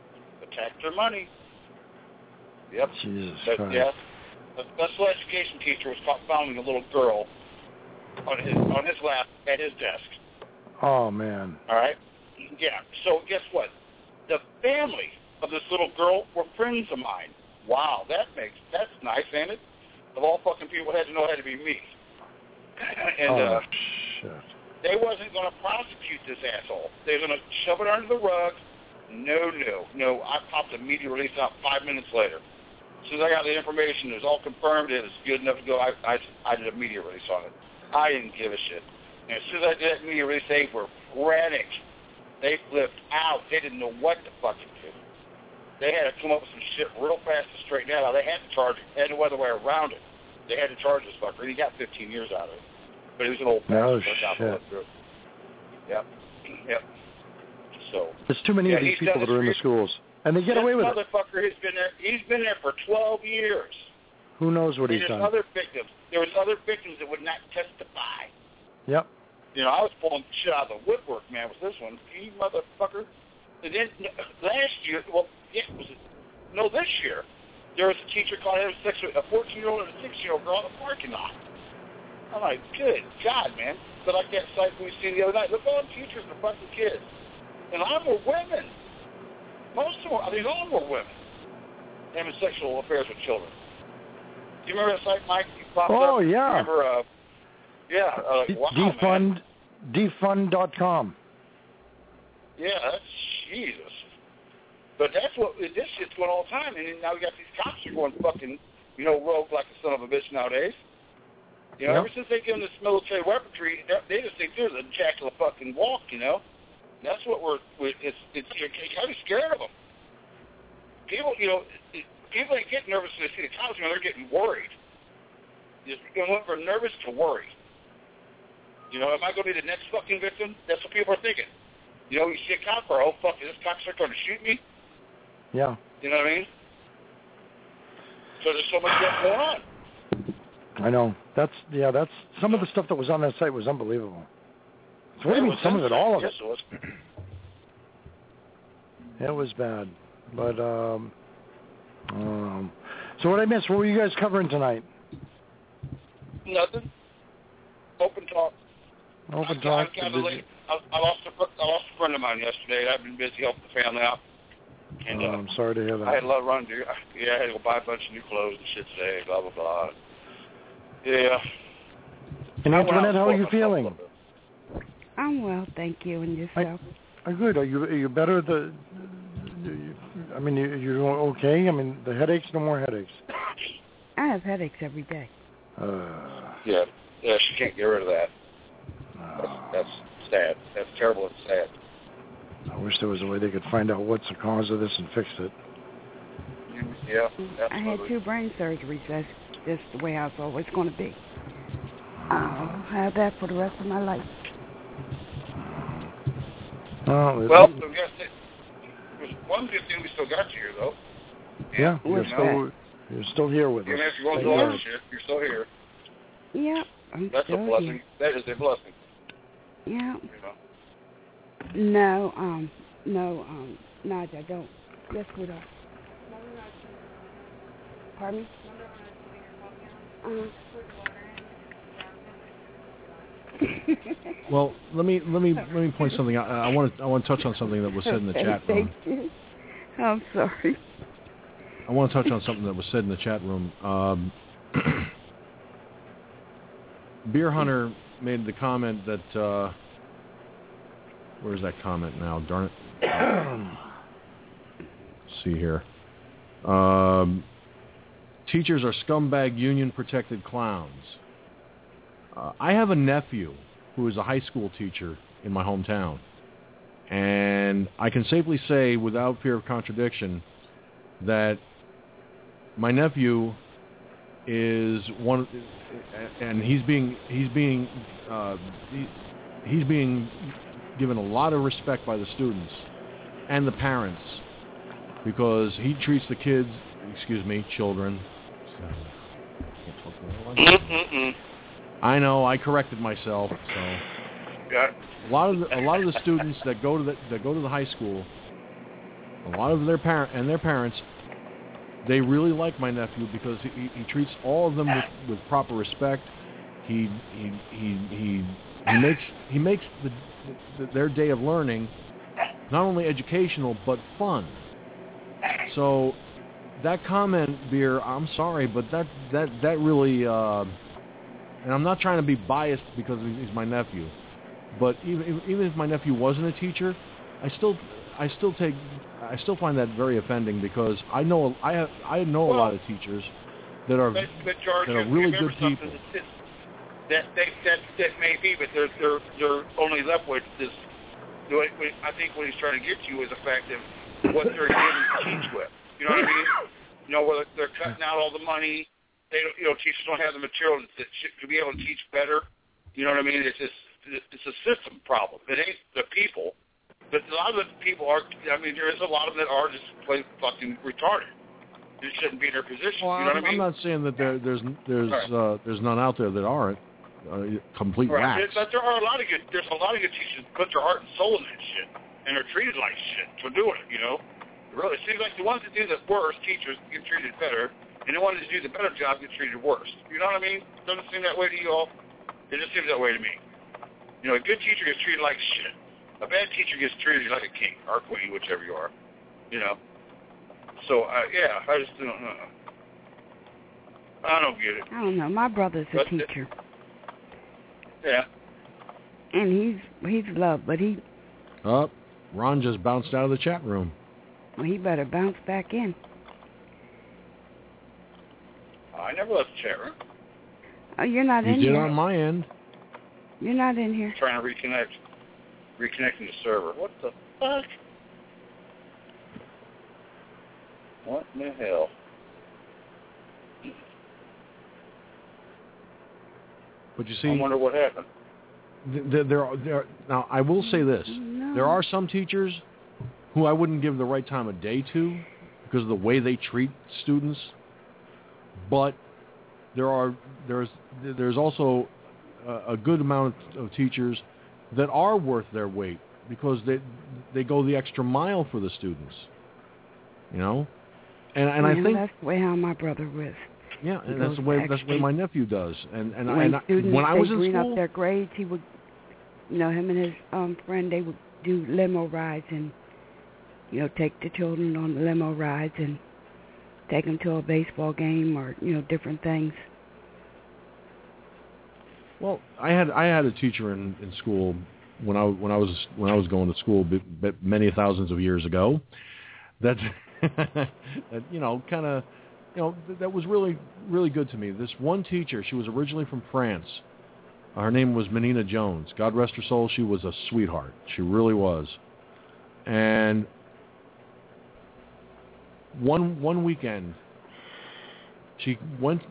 Yep. Jesus Christ. Yeah. A special education teacher was caught fondling a little girl on his lap at his desk. Oh, man. All right? Yeah. So, guess what? The family of this little girl were friends of mine. Wow, that's nice, ain't it? Of all fucking people, had to know how to be me. And, shit. They wasn't going to prosecute this asshole. They were going to shove it under the rug. No. I popped a media release out 5 minutes later. As soon as I got the information, it was all confirmed. It was good enough to go. I did a media release on it. I didn't give a shit. And as soon as I did that media release, they were frantic. They flipped out. They didn't know what to fucking do. They had to come up with some shit real fast to straighten that out. They had to charge it. They had no other way around it. They had to charge this fucker. He got 15 years out of it. But he was an old bastard. No shit. Yep. So there's too many of these people that are in the schools, and they get away with it. This motherfucker has been there. He's been there for 12 years. Who knows what he's done? There was other victims that would not testify. Yep. You know, I was pulling shit out of the woodwork, man, with this one. You motherfucker. And then last year, this year, there was a teacher caught having sex with a 14-year-old and a 6-year-old girl in the parking lot. I'm like, good God, man. But like that site we seen the other night, look, all the teachers and fucking kids. And a lot were women. Most of them, all were women having sexual affairs with children. Do you remember that site, Mike? You popped up? Oh, yeah. Remember, wow, Defund.com. Yeah, that's Jesus. But that's what, this shit's going all the time. And now we got these cops who are going fucking, rogue like a son of a bitch nowadays. Ever since they give them this military weaponry, they just think they're the jack of the fucking walk, That's what you're kind of scared of them. People, people ain't getting nervous when they see the cops, they're getting worried. Just went from nervous to worried. You know, am I going to be the next fucking victim? That's what people are thinking. You know, you see a cop car, oh, fuck, is this cop going to shoot me? Yeah. You know what I mean? So there's so much stuff going on. I know. That's some of the stuff that was on that site was unbelievable. So what do you mean some of it? All of it? It was bad. But, so what I missed, what were you guys covering tonight? Nothing. Open talk. Open talk. I lost a friend of mine yesterday. I've been busy helping the family out. And, I'm sorry to hear that. I had a lot of run to do. Yeah, I had to go buy a bunch of new clothes and shit today, blah, blah, blah. Yeah. And Antoinette, how are you feeling? I'm well, thank you. And yourself? Good. Are you better? I mean, you're doing okay? I mean, the headaches, no more headaches. I have headaches every day. Yeah, she can't get rid of that. That's sad. That's terrible and sad. I wish there was a way they could find out what's the cause of this and fix it. Yeah, absolutely. I had 2 brain surgeries. That's just the way I was always going to be. I'll have that for the rest of my life. Well, so there's one good thing we still got you here, though. Yeah, you're still here with us. Even if you're going through all this shit, you're still here. Yeah, That's a blessing. That is a blessing. Yeah. No, Nigel, I don't. Yes, we don't. Pardon me? Well, let me point something out. I want to touch on something that was said in the chat room. Thank you. I'm sorry. I want to touch on something that was said in the chat room. Beer Hunter made the comment that where's that comment now? Darn it. Let's see here. Teachers are scumbag union-protected clowns. I have a nephew who is a high school teacher in my hometown. And I can safely say, without fear of contradiction, that my nephew is one, and he's being given a lot of respect by the students and the parents, because he treats the kids, children. I know, I corrected myself. So a lot of the students that go to the high school, a lot of their parents, they really like my nephew because he treats all of them with proper respect. He makes their day of learning not only educational but fun. So that comment, Beer, I'm sorry, but that really, and I'm not trying to be biased because he's my nephew, but even if my nephew wasn't a teacher, I still find that very offending, because I know a lot of teachers that are really good people. That may be, but they're only left with this. I think what he's trying to get to is the fact of what they're given to teach with. You know what I mean? You know, whether they're cutting out all the money, teachers don't have the material to be able to teach better. You know what I mean? It's a system problem. It ain't the people. But a lot of the people are. I mean, there is a lot of them that are just plain fucking retarded. They shouldn't be in their position. Well, you know what I mean? I'm not saying that there's none out there that aren't complete whacks. But there are a lot of good. There's a lot of good teachers that put their heart and soul in that shit, and they're treated like shit for doing it. You know, really, it seems like the ones that do the worst teachers get treated better, and the ones that do the better job get treated worse. You know what I mean? Doesn't it seem that way to you all? It just seems that way to me. You know, a good teacher gets treated like shit. A bad teacher gets treated like a king or queen, whichever you are. You know. So yeah, I just don't know. I don't get it. I don't know. My brother's a teacher. Yeah. And he's loved, but he. Oh, Ron just bounced out of the chat room. Well, he better bounce back in. I never left the chat room. Oh, you're not in here. You did here. On my end. You're not in here. Trying to reconnecting the server. What the fuck? What in the hell? But you see, I wonder what happened. Now, I will say this. No. There are some teachers who I wouldn't give the right time of day to because of the way they treat students. But there's also a good amount of teachers that are worth their weight because they go the extra mile for the students. You know? And I think that's the way how my brother was. Yeah, and that's the way my nephew does. And when I was in bring school, up their grades, he would, him and his friend, they would do limo rides and, take the children on the limo rides and take them to a baseball game or different things. Well, I had a teacher in school when I was going to school many thousands of years ago. That that was really, really good to me. This one teacher, she was originally from France. Her name was Menina Jones. God rest her soul. She was a sweetheart. She really was. And one weekend, she went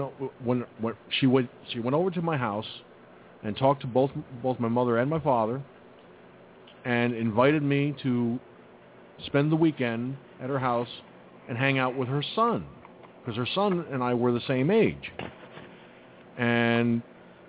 over to my house and talked to both my mother and my father, and invited me to spend the weekend at her house and hang out with her son, because her son and I were the same age. And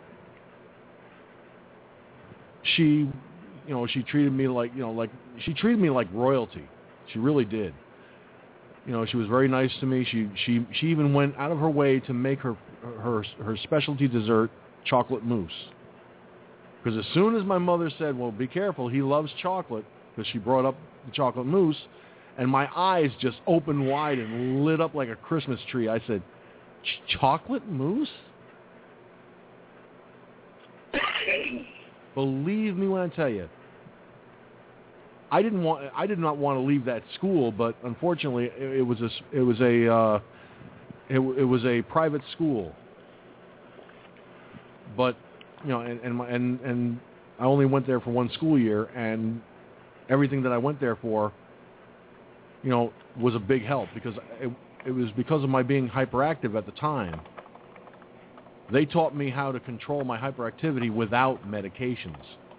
she treated me like royalty. She really did. She was very nice to me. She even went out of her way to make her specialty dessert, chocolate mousse. Because as soon as my mother said, "Well, be careful, he loves chocolate," because she brought up the chocolate mousse, and my eyes just opened wide and lit up like a Christmas tree. I said, "Chocolate mousse?" Believe me when I tell you, I did not want to leave that school, but unfortunately, it was a private school. But and I only went there for one school year, and everything that I went there for, was a big help, because it was because of my being hyperactive at the time. They taught me how to control my hyperactivity without medications.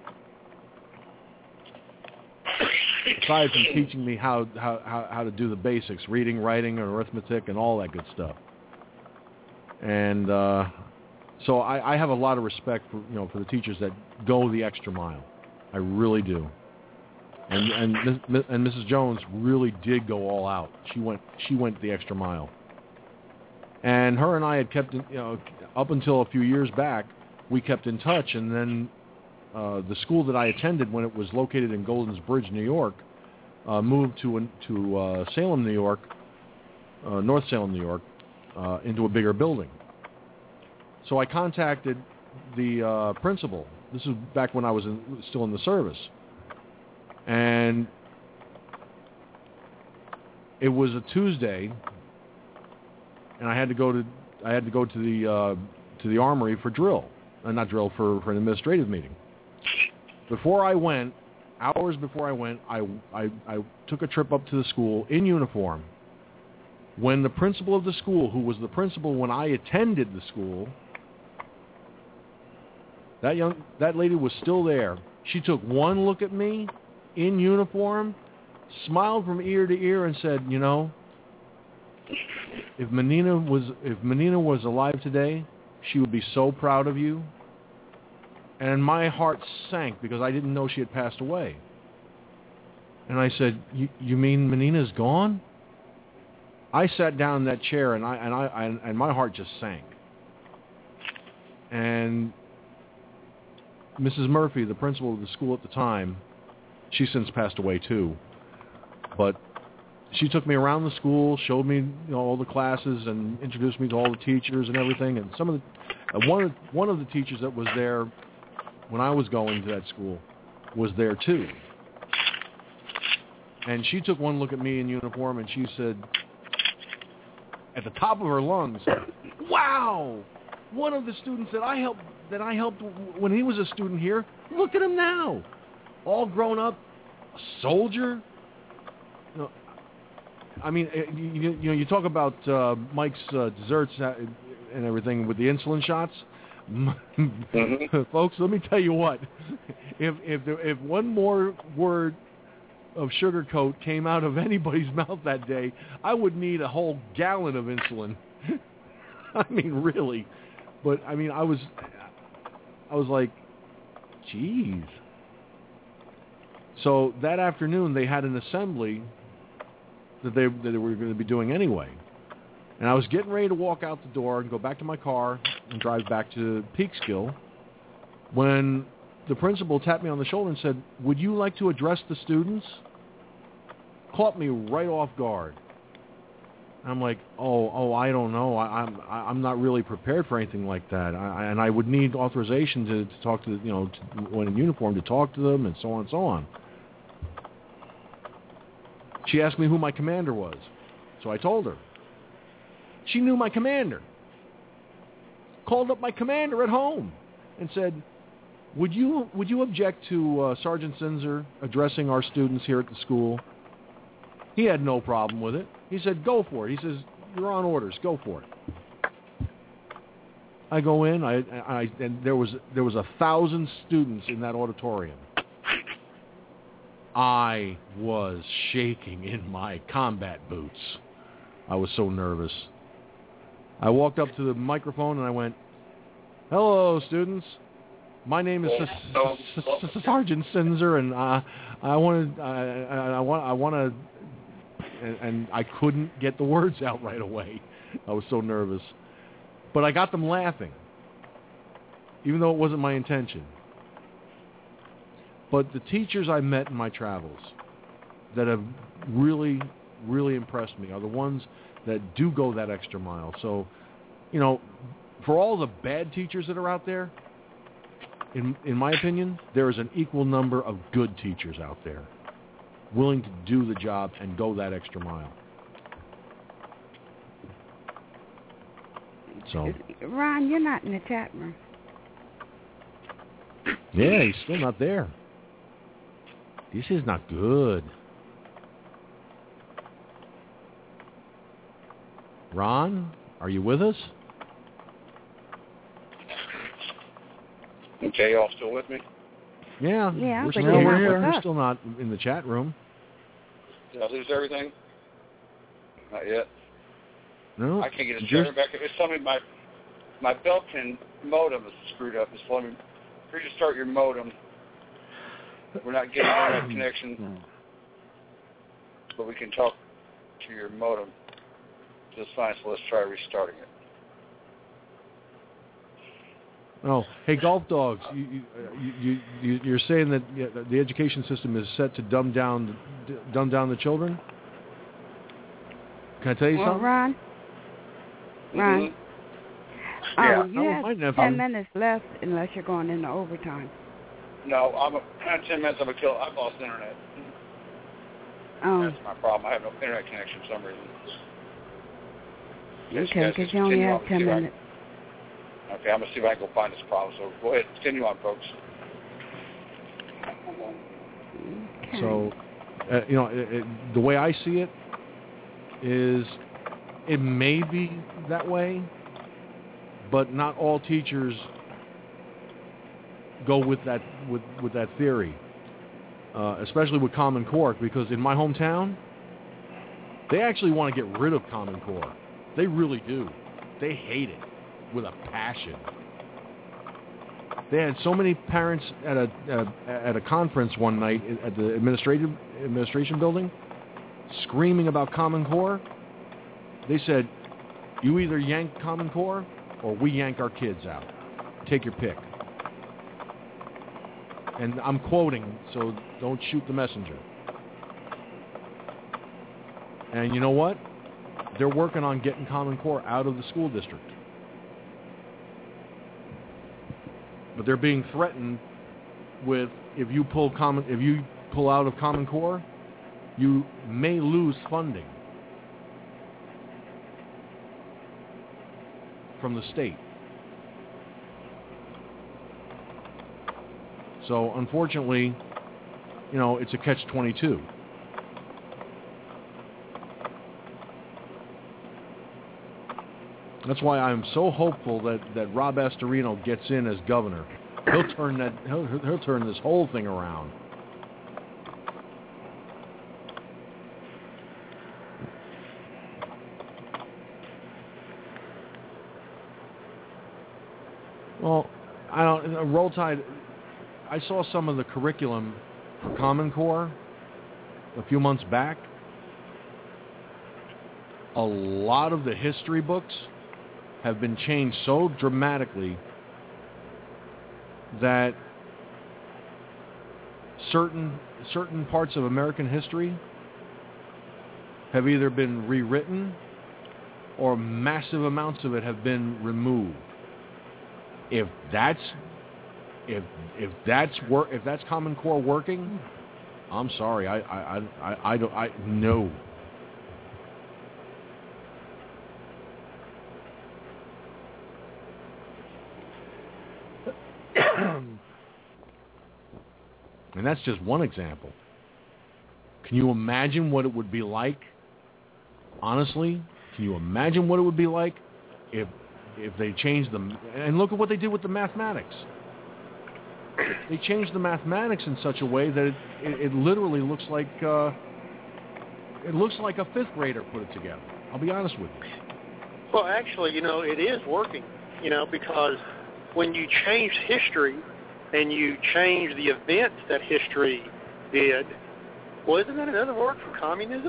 Aside from teaching me how to do the basics, reading, writing, and arithmetic, and all that good stuff. And so I have a lot of respect for the teachers that go the extra mile. I really do. And Mrs. Jones really did go all out. She went the extra mile. And her and I had kept, up until a few years back, we kept in touch. And then the school that I attended, when it was located in Goldens Bridge, New York, moved to Salem, New York, North Salem, New York, into a bigger building. So I contacted the principal. This is back when I was still in the service. And it was a Tuesday, and I had to go to the armory for drill, not drill, for an administrative meeting. Hours before I went, I took a trip up to the school in uniform. When the principal of the school, who was the principal when I attended the school, that lady was still there. She took one look at me in uniform, smiled from ear to ear, and said, if Menina was alive today, she would be so proud of you. And my heart sank because I didn't know she had passed away. And I said, "You mean Menina's gone?" I sat down in that chair, and my heart just sank. And Mrs. Murphy, the principal of the school at the time, she's since passed away too. But she took me around the school, showed me all the classes, and introduced me to all the teachers and everything. And some of the one of the teachers that was there when I was going to that school was there too. And she took one look at me in uniform, and she said, at the top of her lungs, "Wow! One of the students that I helped when he was a student here, look at him now, all grown up, a soldier." I mean, you talk about Mike's desserts and everything with the insulin shots. Folks, let me tell you what. If one more word of sugarcoat came out of anybody's mouth that day, I would need a whole gallon of insulin. I mean, really. But I mean, I was like, geez. So that afternoon they had an assembly that they were going to be doing anyway. And I was getting ready to walk out the door and go back to my car and drive back to Peekskill when the principal tapped me on the shoulder and said, "Would you like to address the students?" Caught me right off guard. I'm like, oh, I don't know. I'm not really prepared for anything like that. And I would need authorization to talk to, when in uniform, to talk to them and so on and so on. She asked me who my commander was. So I told her. She knew my commander. Called up my commander at home and said, would you object to Sergeant Sinzer addressing our students here at the school? He had no problem with it. He said, go for it. He says, you're on orders. Go for it. I go in, and there was 1,000 students in that auditorium. I was shaking in my combat boots. I was so nervous. I walked up to the microphone and I went, "Hello, students. My name is Sergeant Sinzer, and I want to." And I couldn't get the words out right away. I was so nervous. But I got them laughing, even though it wasn't my intention. But the teachers I met in my travels that have really, really impressed me are the ones that do go that extra mile. So, for all the bad teachers that are out there, in my opinion, there is an equal number of good teachers out there willing to do the job and go that extra mile. So, Ron, you're not in the chat room. Yeah, he's still not there. This is not good. Ron, are you with us? Okay, y'all still with me? Yeah, yeah, we're still not in the chat room. Did I lose everything? Not yet. No. I can't get it started back. It's telling me my Belkin modem is screwed up. It's telling me, restart your modem. We're not getting internet connection, but we can talk to your modem just fine. So let's try restarting it. Oh, hey, Golf Dogs, you're saying that the education system is set to dumb down the children? Can I tell you something? Ron? Yeah. You have 10 minutes left unless you're going into overtime. No, I'm 10 minutes. I've lost internet. Oh. That's my problem. I have no internet connection for some reason. Okay, because you only have 10 minutes. Okay, I'm going to see if I can go find this problem. So go ahead. Continue on, folks. Okay. So, the way I see it is it may be that way, but not all teachers go with that theory, especially with Common Core, because in my hometown, they actually want to get rid of Common Core. They really do. They hate it with a passion. They had so many parents at a conference one night at the administration building screaming about Common Core. They said, "You either yank Common Core or we yank our kids out. Take your pick." And I'm quoting, so don't shoot the messenger. And you know what? They're working on getting Common Core out of the school district. But they're being threatened with, if you pull out of Common Core, you may lose funding from the state. So unfortunately, it's a catch-22. That's why I'm so hopeful that Rob Astorino gets in as governor. He'll turn this whole thing around. Well, Roll Tide, I saw some of the curriculum for Common Core a few months back. A lot of the history books have been changed so dramatically that certain parts of American history have either been rewritten or massive amounts of it have been removed. If that's Common Core working, I'm sorry, I don't no. And that's just one example. Can you imagine what it would be like? Honestly, can you imagine what it would be like if they changed them? And look at what they did with the mathematics. They changed the mathematics in such a way that it literally looks like a fifth grader put it together. I'll be honest with you. Well, actually, it is working. Because when you change history and you change the events that history did, well, isn't that another word for communism?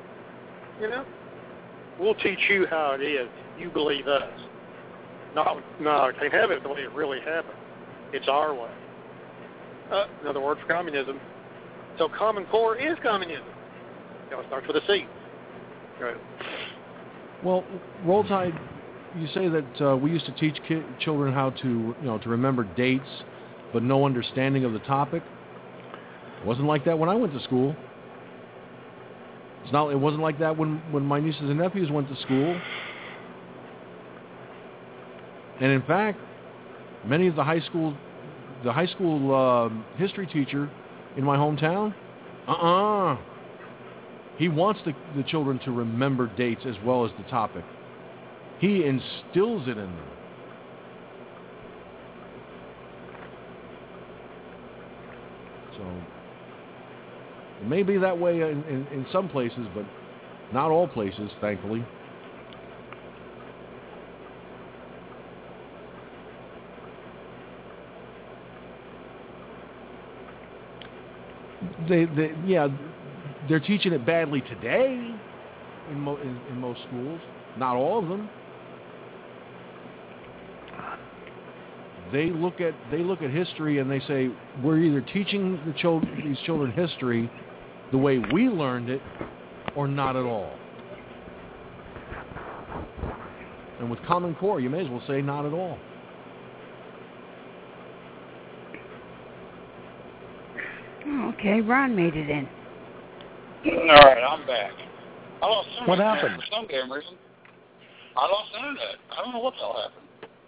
We'll teach you how it is. You believe us. No, it can't have it the way it really happened. It's our way. Another word for communism. So Common Core is communism. It starts with a C. Right. Well, Roll Tide, you say that we used to teach children how to, to remember dates, but no understanding of the topic. It wasn't like that when I went to school. It wasn't like that when my nieces and nephews went to school. And in fact, many of the high school history teacher in my hometown, he wants the children to remember dates as well as the topic. He instills it in them. So it may be that way in some places, but not all places, thankfully. They're teaching it badly today in most schools. Not all of them. They look at history and they say we're either teaching these children history the way we learned it, or not at all. And with Common Core, you may as well say not at all. Okay, Ron made it in. All right, I'm back. I lost internet. What happened? For some damn reason. I lost internet. I don't know what the hell happened.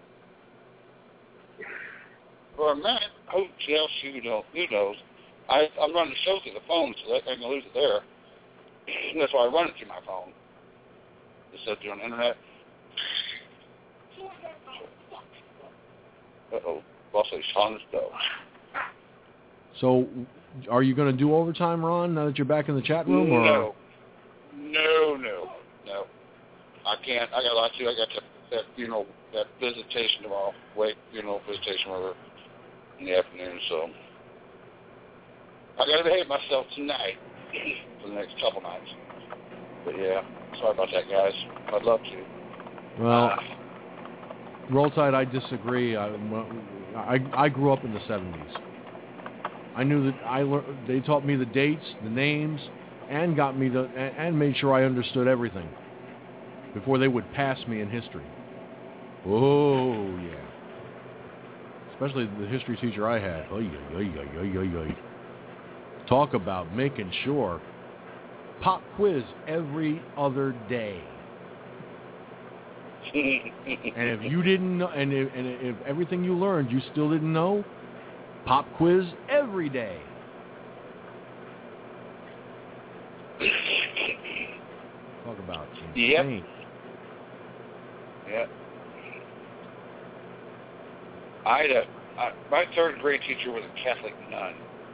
For a minute, who knows? I'm running the show through the phone, so I can lose it there. That's why I run it through my phone. Instead of through the internet. Uh-oh. Boss's on the stove. So, are you going to do overtime, Ron, now that you're back in the chat room? Or? No. I can't. I got a lot to do. I got that visitation tomorrow. Visitation whatever in the afternoon. So I got to behave myself tonight for the next couple nights. But yeah, sorry about that, guys. I'd love to. Well, Roll Tide, I disagree. I grew up in the 70s. I knew that they taught me the dates, the names, and and made sure I understood everything before they would pass me in history. Oh yeah, especially the history teacher I had. Talk about making sure. Pop quiz every other day. And if you didn't know, and if everything you learned you still didn't know, pop quiz every day. Talk about insane. Yep. Yeah. My third grade teacher was a Catholic nun.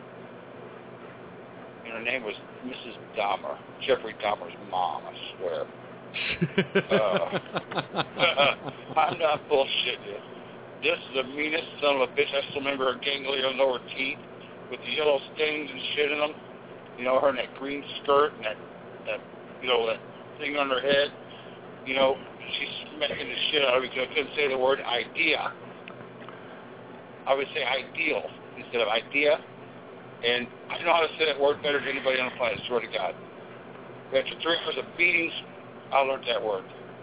And her name was Mrs. Dahmer, Jeffrey Dahmer's mom, I swear. I'm not bullshitting you. This is the meanest son of a bitch. I still remember her gangly lower teeth with the yellow stains and shit in them. You know, her in that green skirt and that that thing on her head. You know, she's smacking the shit out of me because I couldn't say the word idea. I would say ideal instead of idea. And I know how to say that word better than anybody on the planet, I swear to God. After 3 hours of beatings, I learned that word.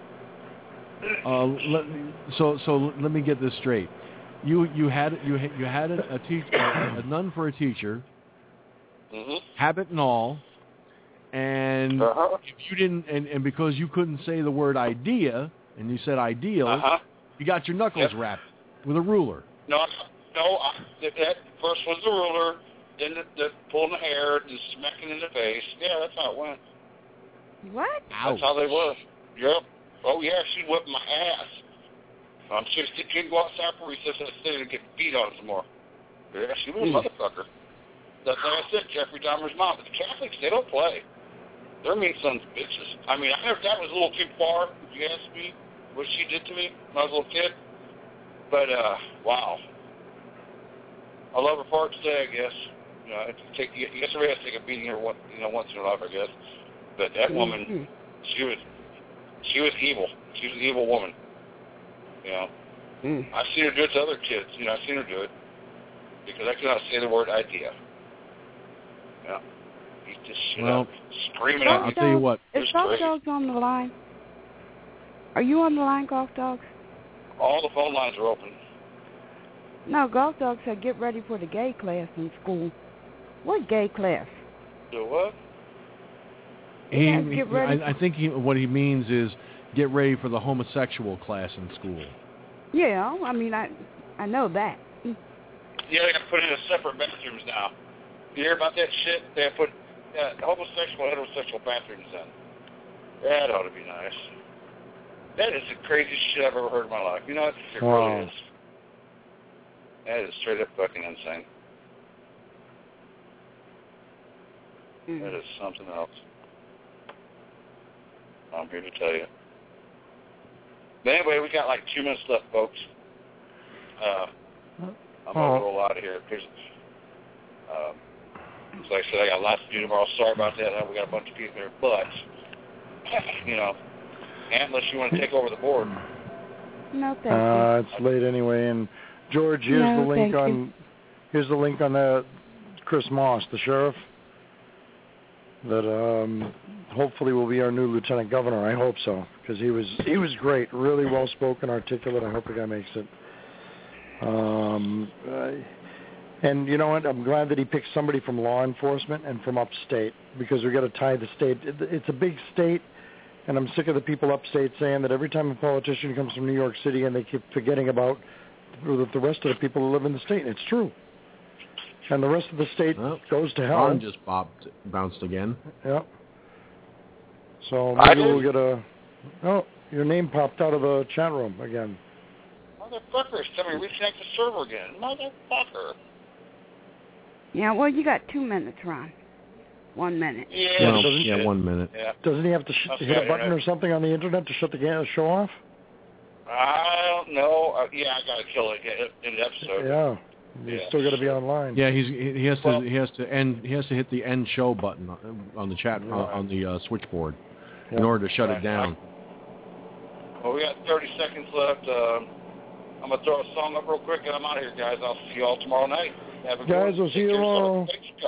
So let me get this straight. You had a nun for a teacher, habit and all, and if you didn't, and because you couldn't say the word idea, and you said ideal, you got your knuckles wrapped with a ruler. No. That first was the ruler, then the pulling the hair, the smacking in the face. Yeah, that's how it went. What? That's how they were. Yep. Oh, yeah, she whipped my ass. She didn't go outside for recess and stay and get beat on some more. Yeah, she was a motherfucker. That's like I said, Jeffrey Dahmer's mom. But the Catholics, they don't play. They're mean sons of bitches. I mean, I heard that was a little too far, if you ask me, what she did to me when I was a little kid. But, wow. I love her for today, I guess. You know, I guess everybody has to take a beating here once in their life, I guess. But that woman, she was evil. She was an evil woman. You know, I've seen her do it to other kids. You know, I've seen her do it because I cannot say the word idea. Yeah, beat this shit up, screaming at me. I'll tell you what. Is Golf Dogs on the line? Are you on the line, Golf Dogs? All the phone lines are open. No, Golf Dog said get ready for the gay class in school. What gay class? The what? I think what he means is get ready for the homosexual class in school. Yeah, I mean, I know that. Yeah, they got to put in separate bathrooms now. You hear about that shit? They have put homosexual and heterosexual bathrooms in. That ought to be nice. That is the craziest shit I've ever heard in my life. You know, it really is. That is straight up fucking insane. That is something else. I'm here to tell you. But anyway, we got like 2 minutes left, folks. I'm going to roll out of here. Like I said, I got lots to do tomorrow. Sorry about that. We got a bunch of people there. But, you know, unless you want to take over the board. No, thank you. It's late anyway. And, George, here's the link on Chris Moss, the sheriff, that hopefully will be our new lieutenant governor. I hope so, because he was great, really well spoken, articulate. I hope the guy makes it. And you know what? I'm glad that he picked somebody from law enforcement and from upstate, because we got to tie the state. It's a big state, and I'm sick of the people upstate saying that every time a politician comes from New York City, and they keep forgetting about the rest of the people who live in the state. And it's true. And the rest of the state goes to hell. Ron just bounced again. Yep. So maybe we'll get Oh, your name popped out of the chat room again. Motherfuckers, tell me reconnect the server again. Motherfucker. Yeah, well, you got 2 minutes, Ron. 1 minute. Yeah, 1 minute. Yeah. Doesn't he have to hit a button or something on the internet to shut the show off? I don't know. Yeah, I got to kill it in the episode. Yeah. He's still got to be online. Yeah, he has to hit the end show button on the chat on the switchboard in order to shut it down. Well, we got 30 seconds left. I'm gonna throw a song up real quick and I'm out of here, guys. I'll see you all tomorrow night. Have a guys, we'll see you tomorrow.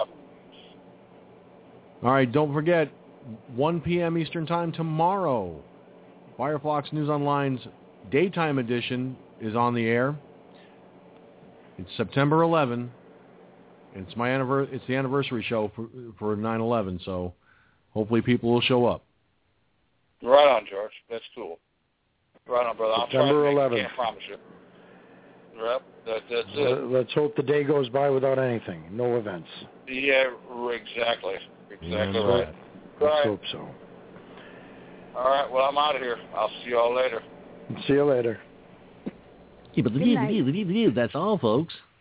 All right, don't forget 1 p.m. Eastern Time tomorrow. Firefox News Online's daytime edition is on the air. It's September 11. It's It's the anniversary show for 9/11. So hopefully people will show up. Right on, George. That's cool. Right on, brother. September 11th. I can't promise you. Yep, that's it. Let's hope the day goes by without anything. No events. Yeah, exactly. Exactly right. Right. Let's hope so. All right. Well, I'm out of here. I'll see you all later. See you later. That's all, folks.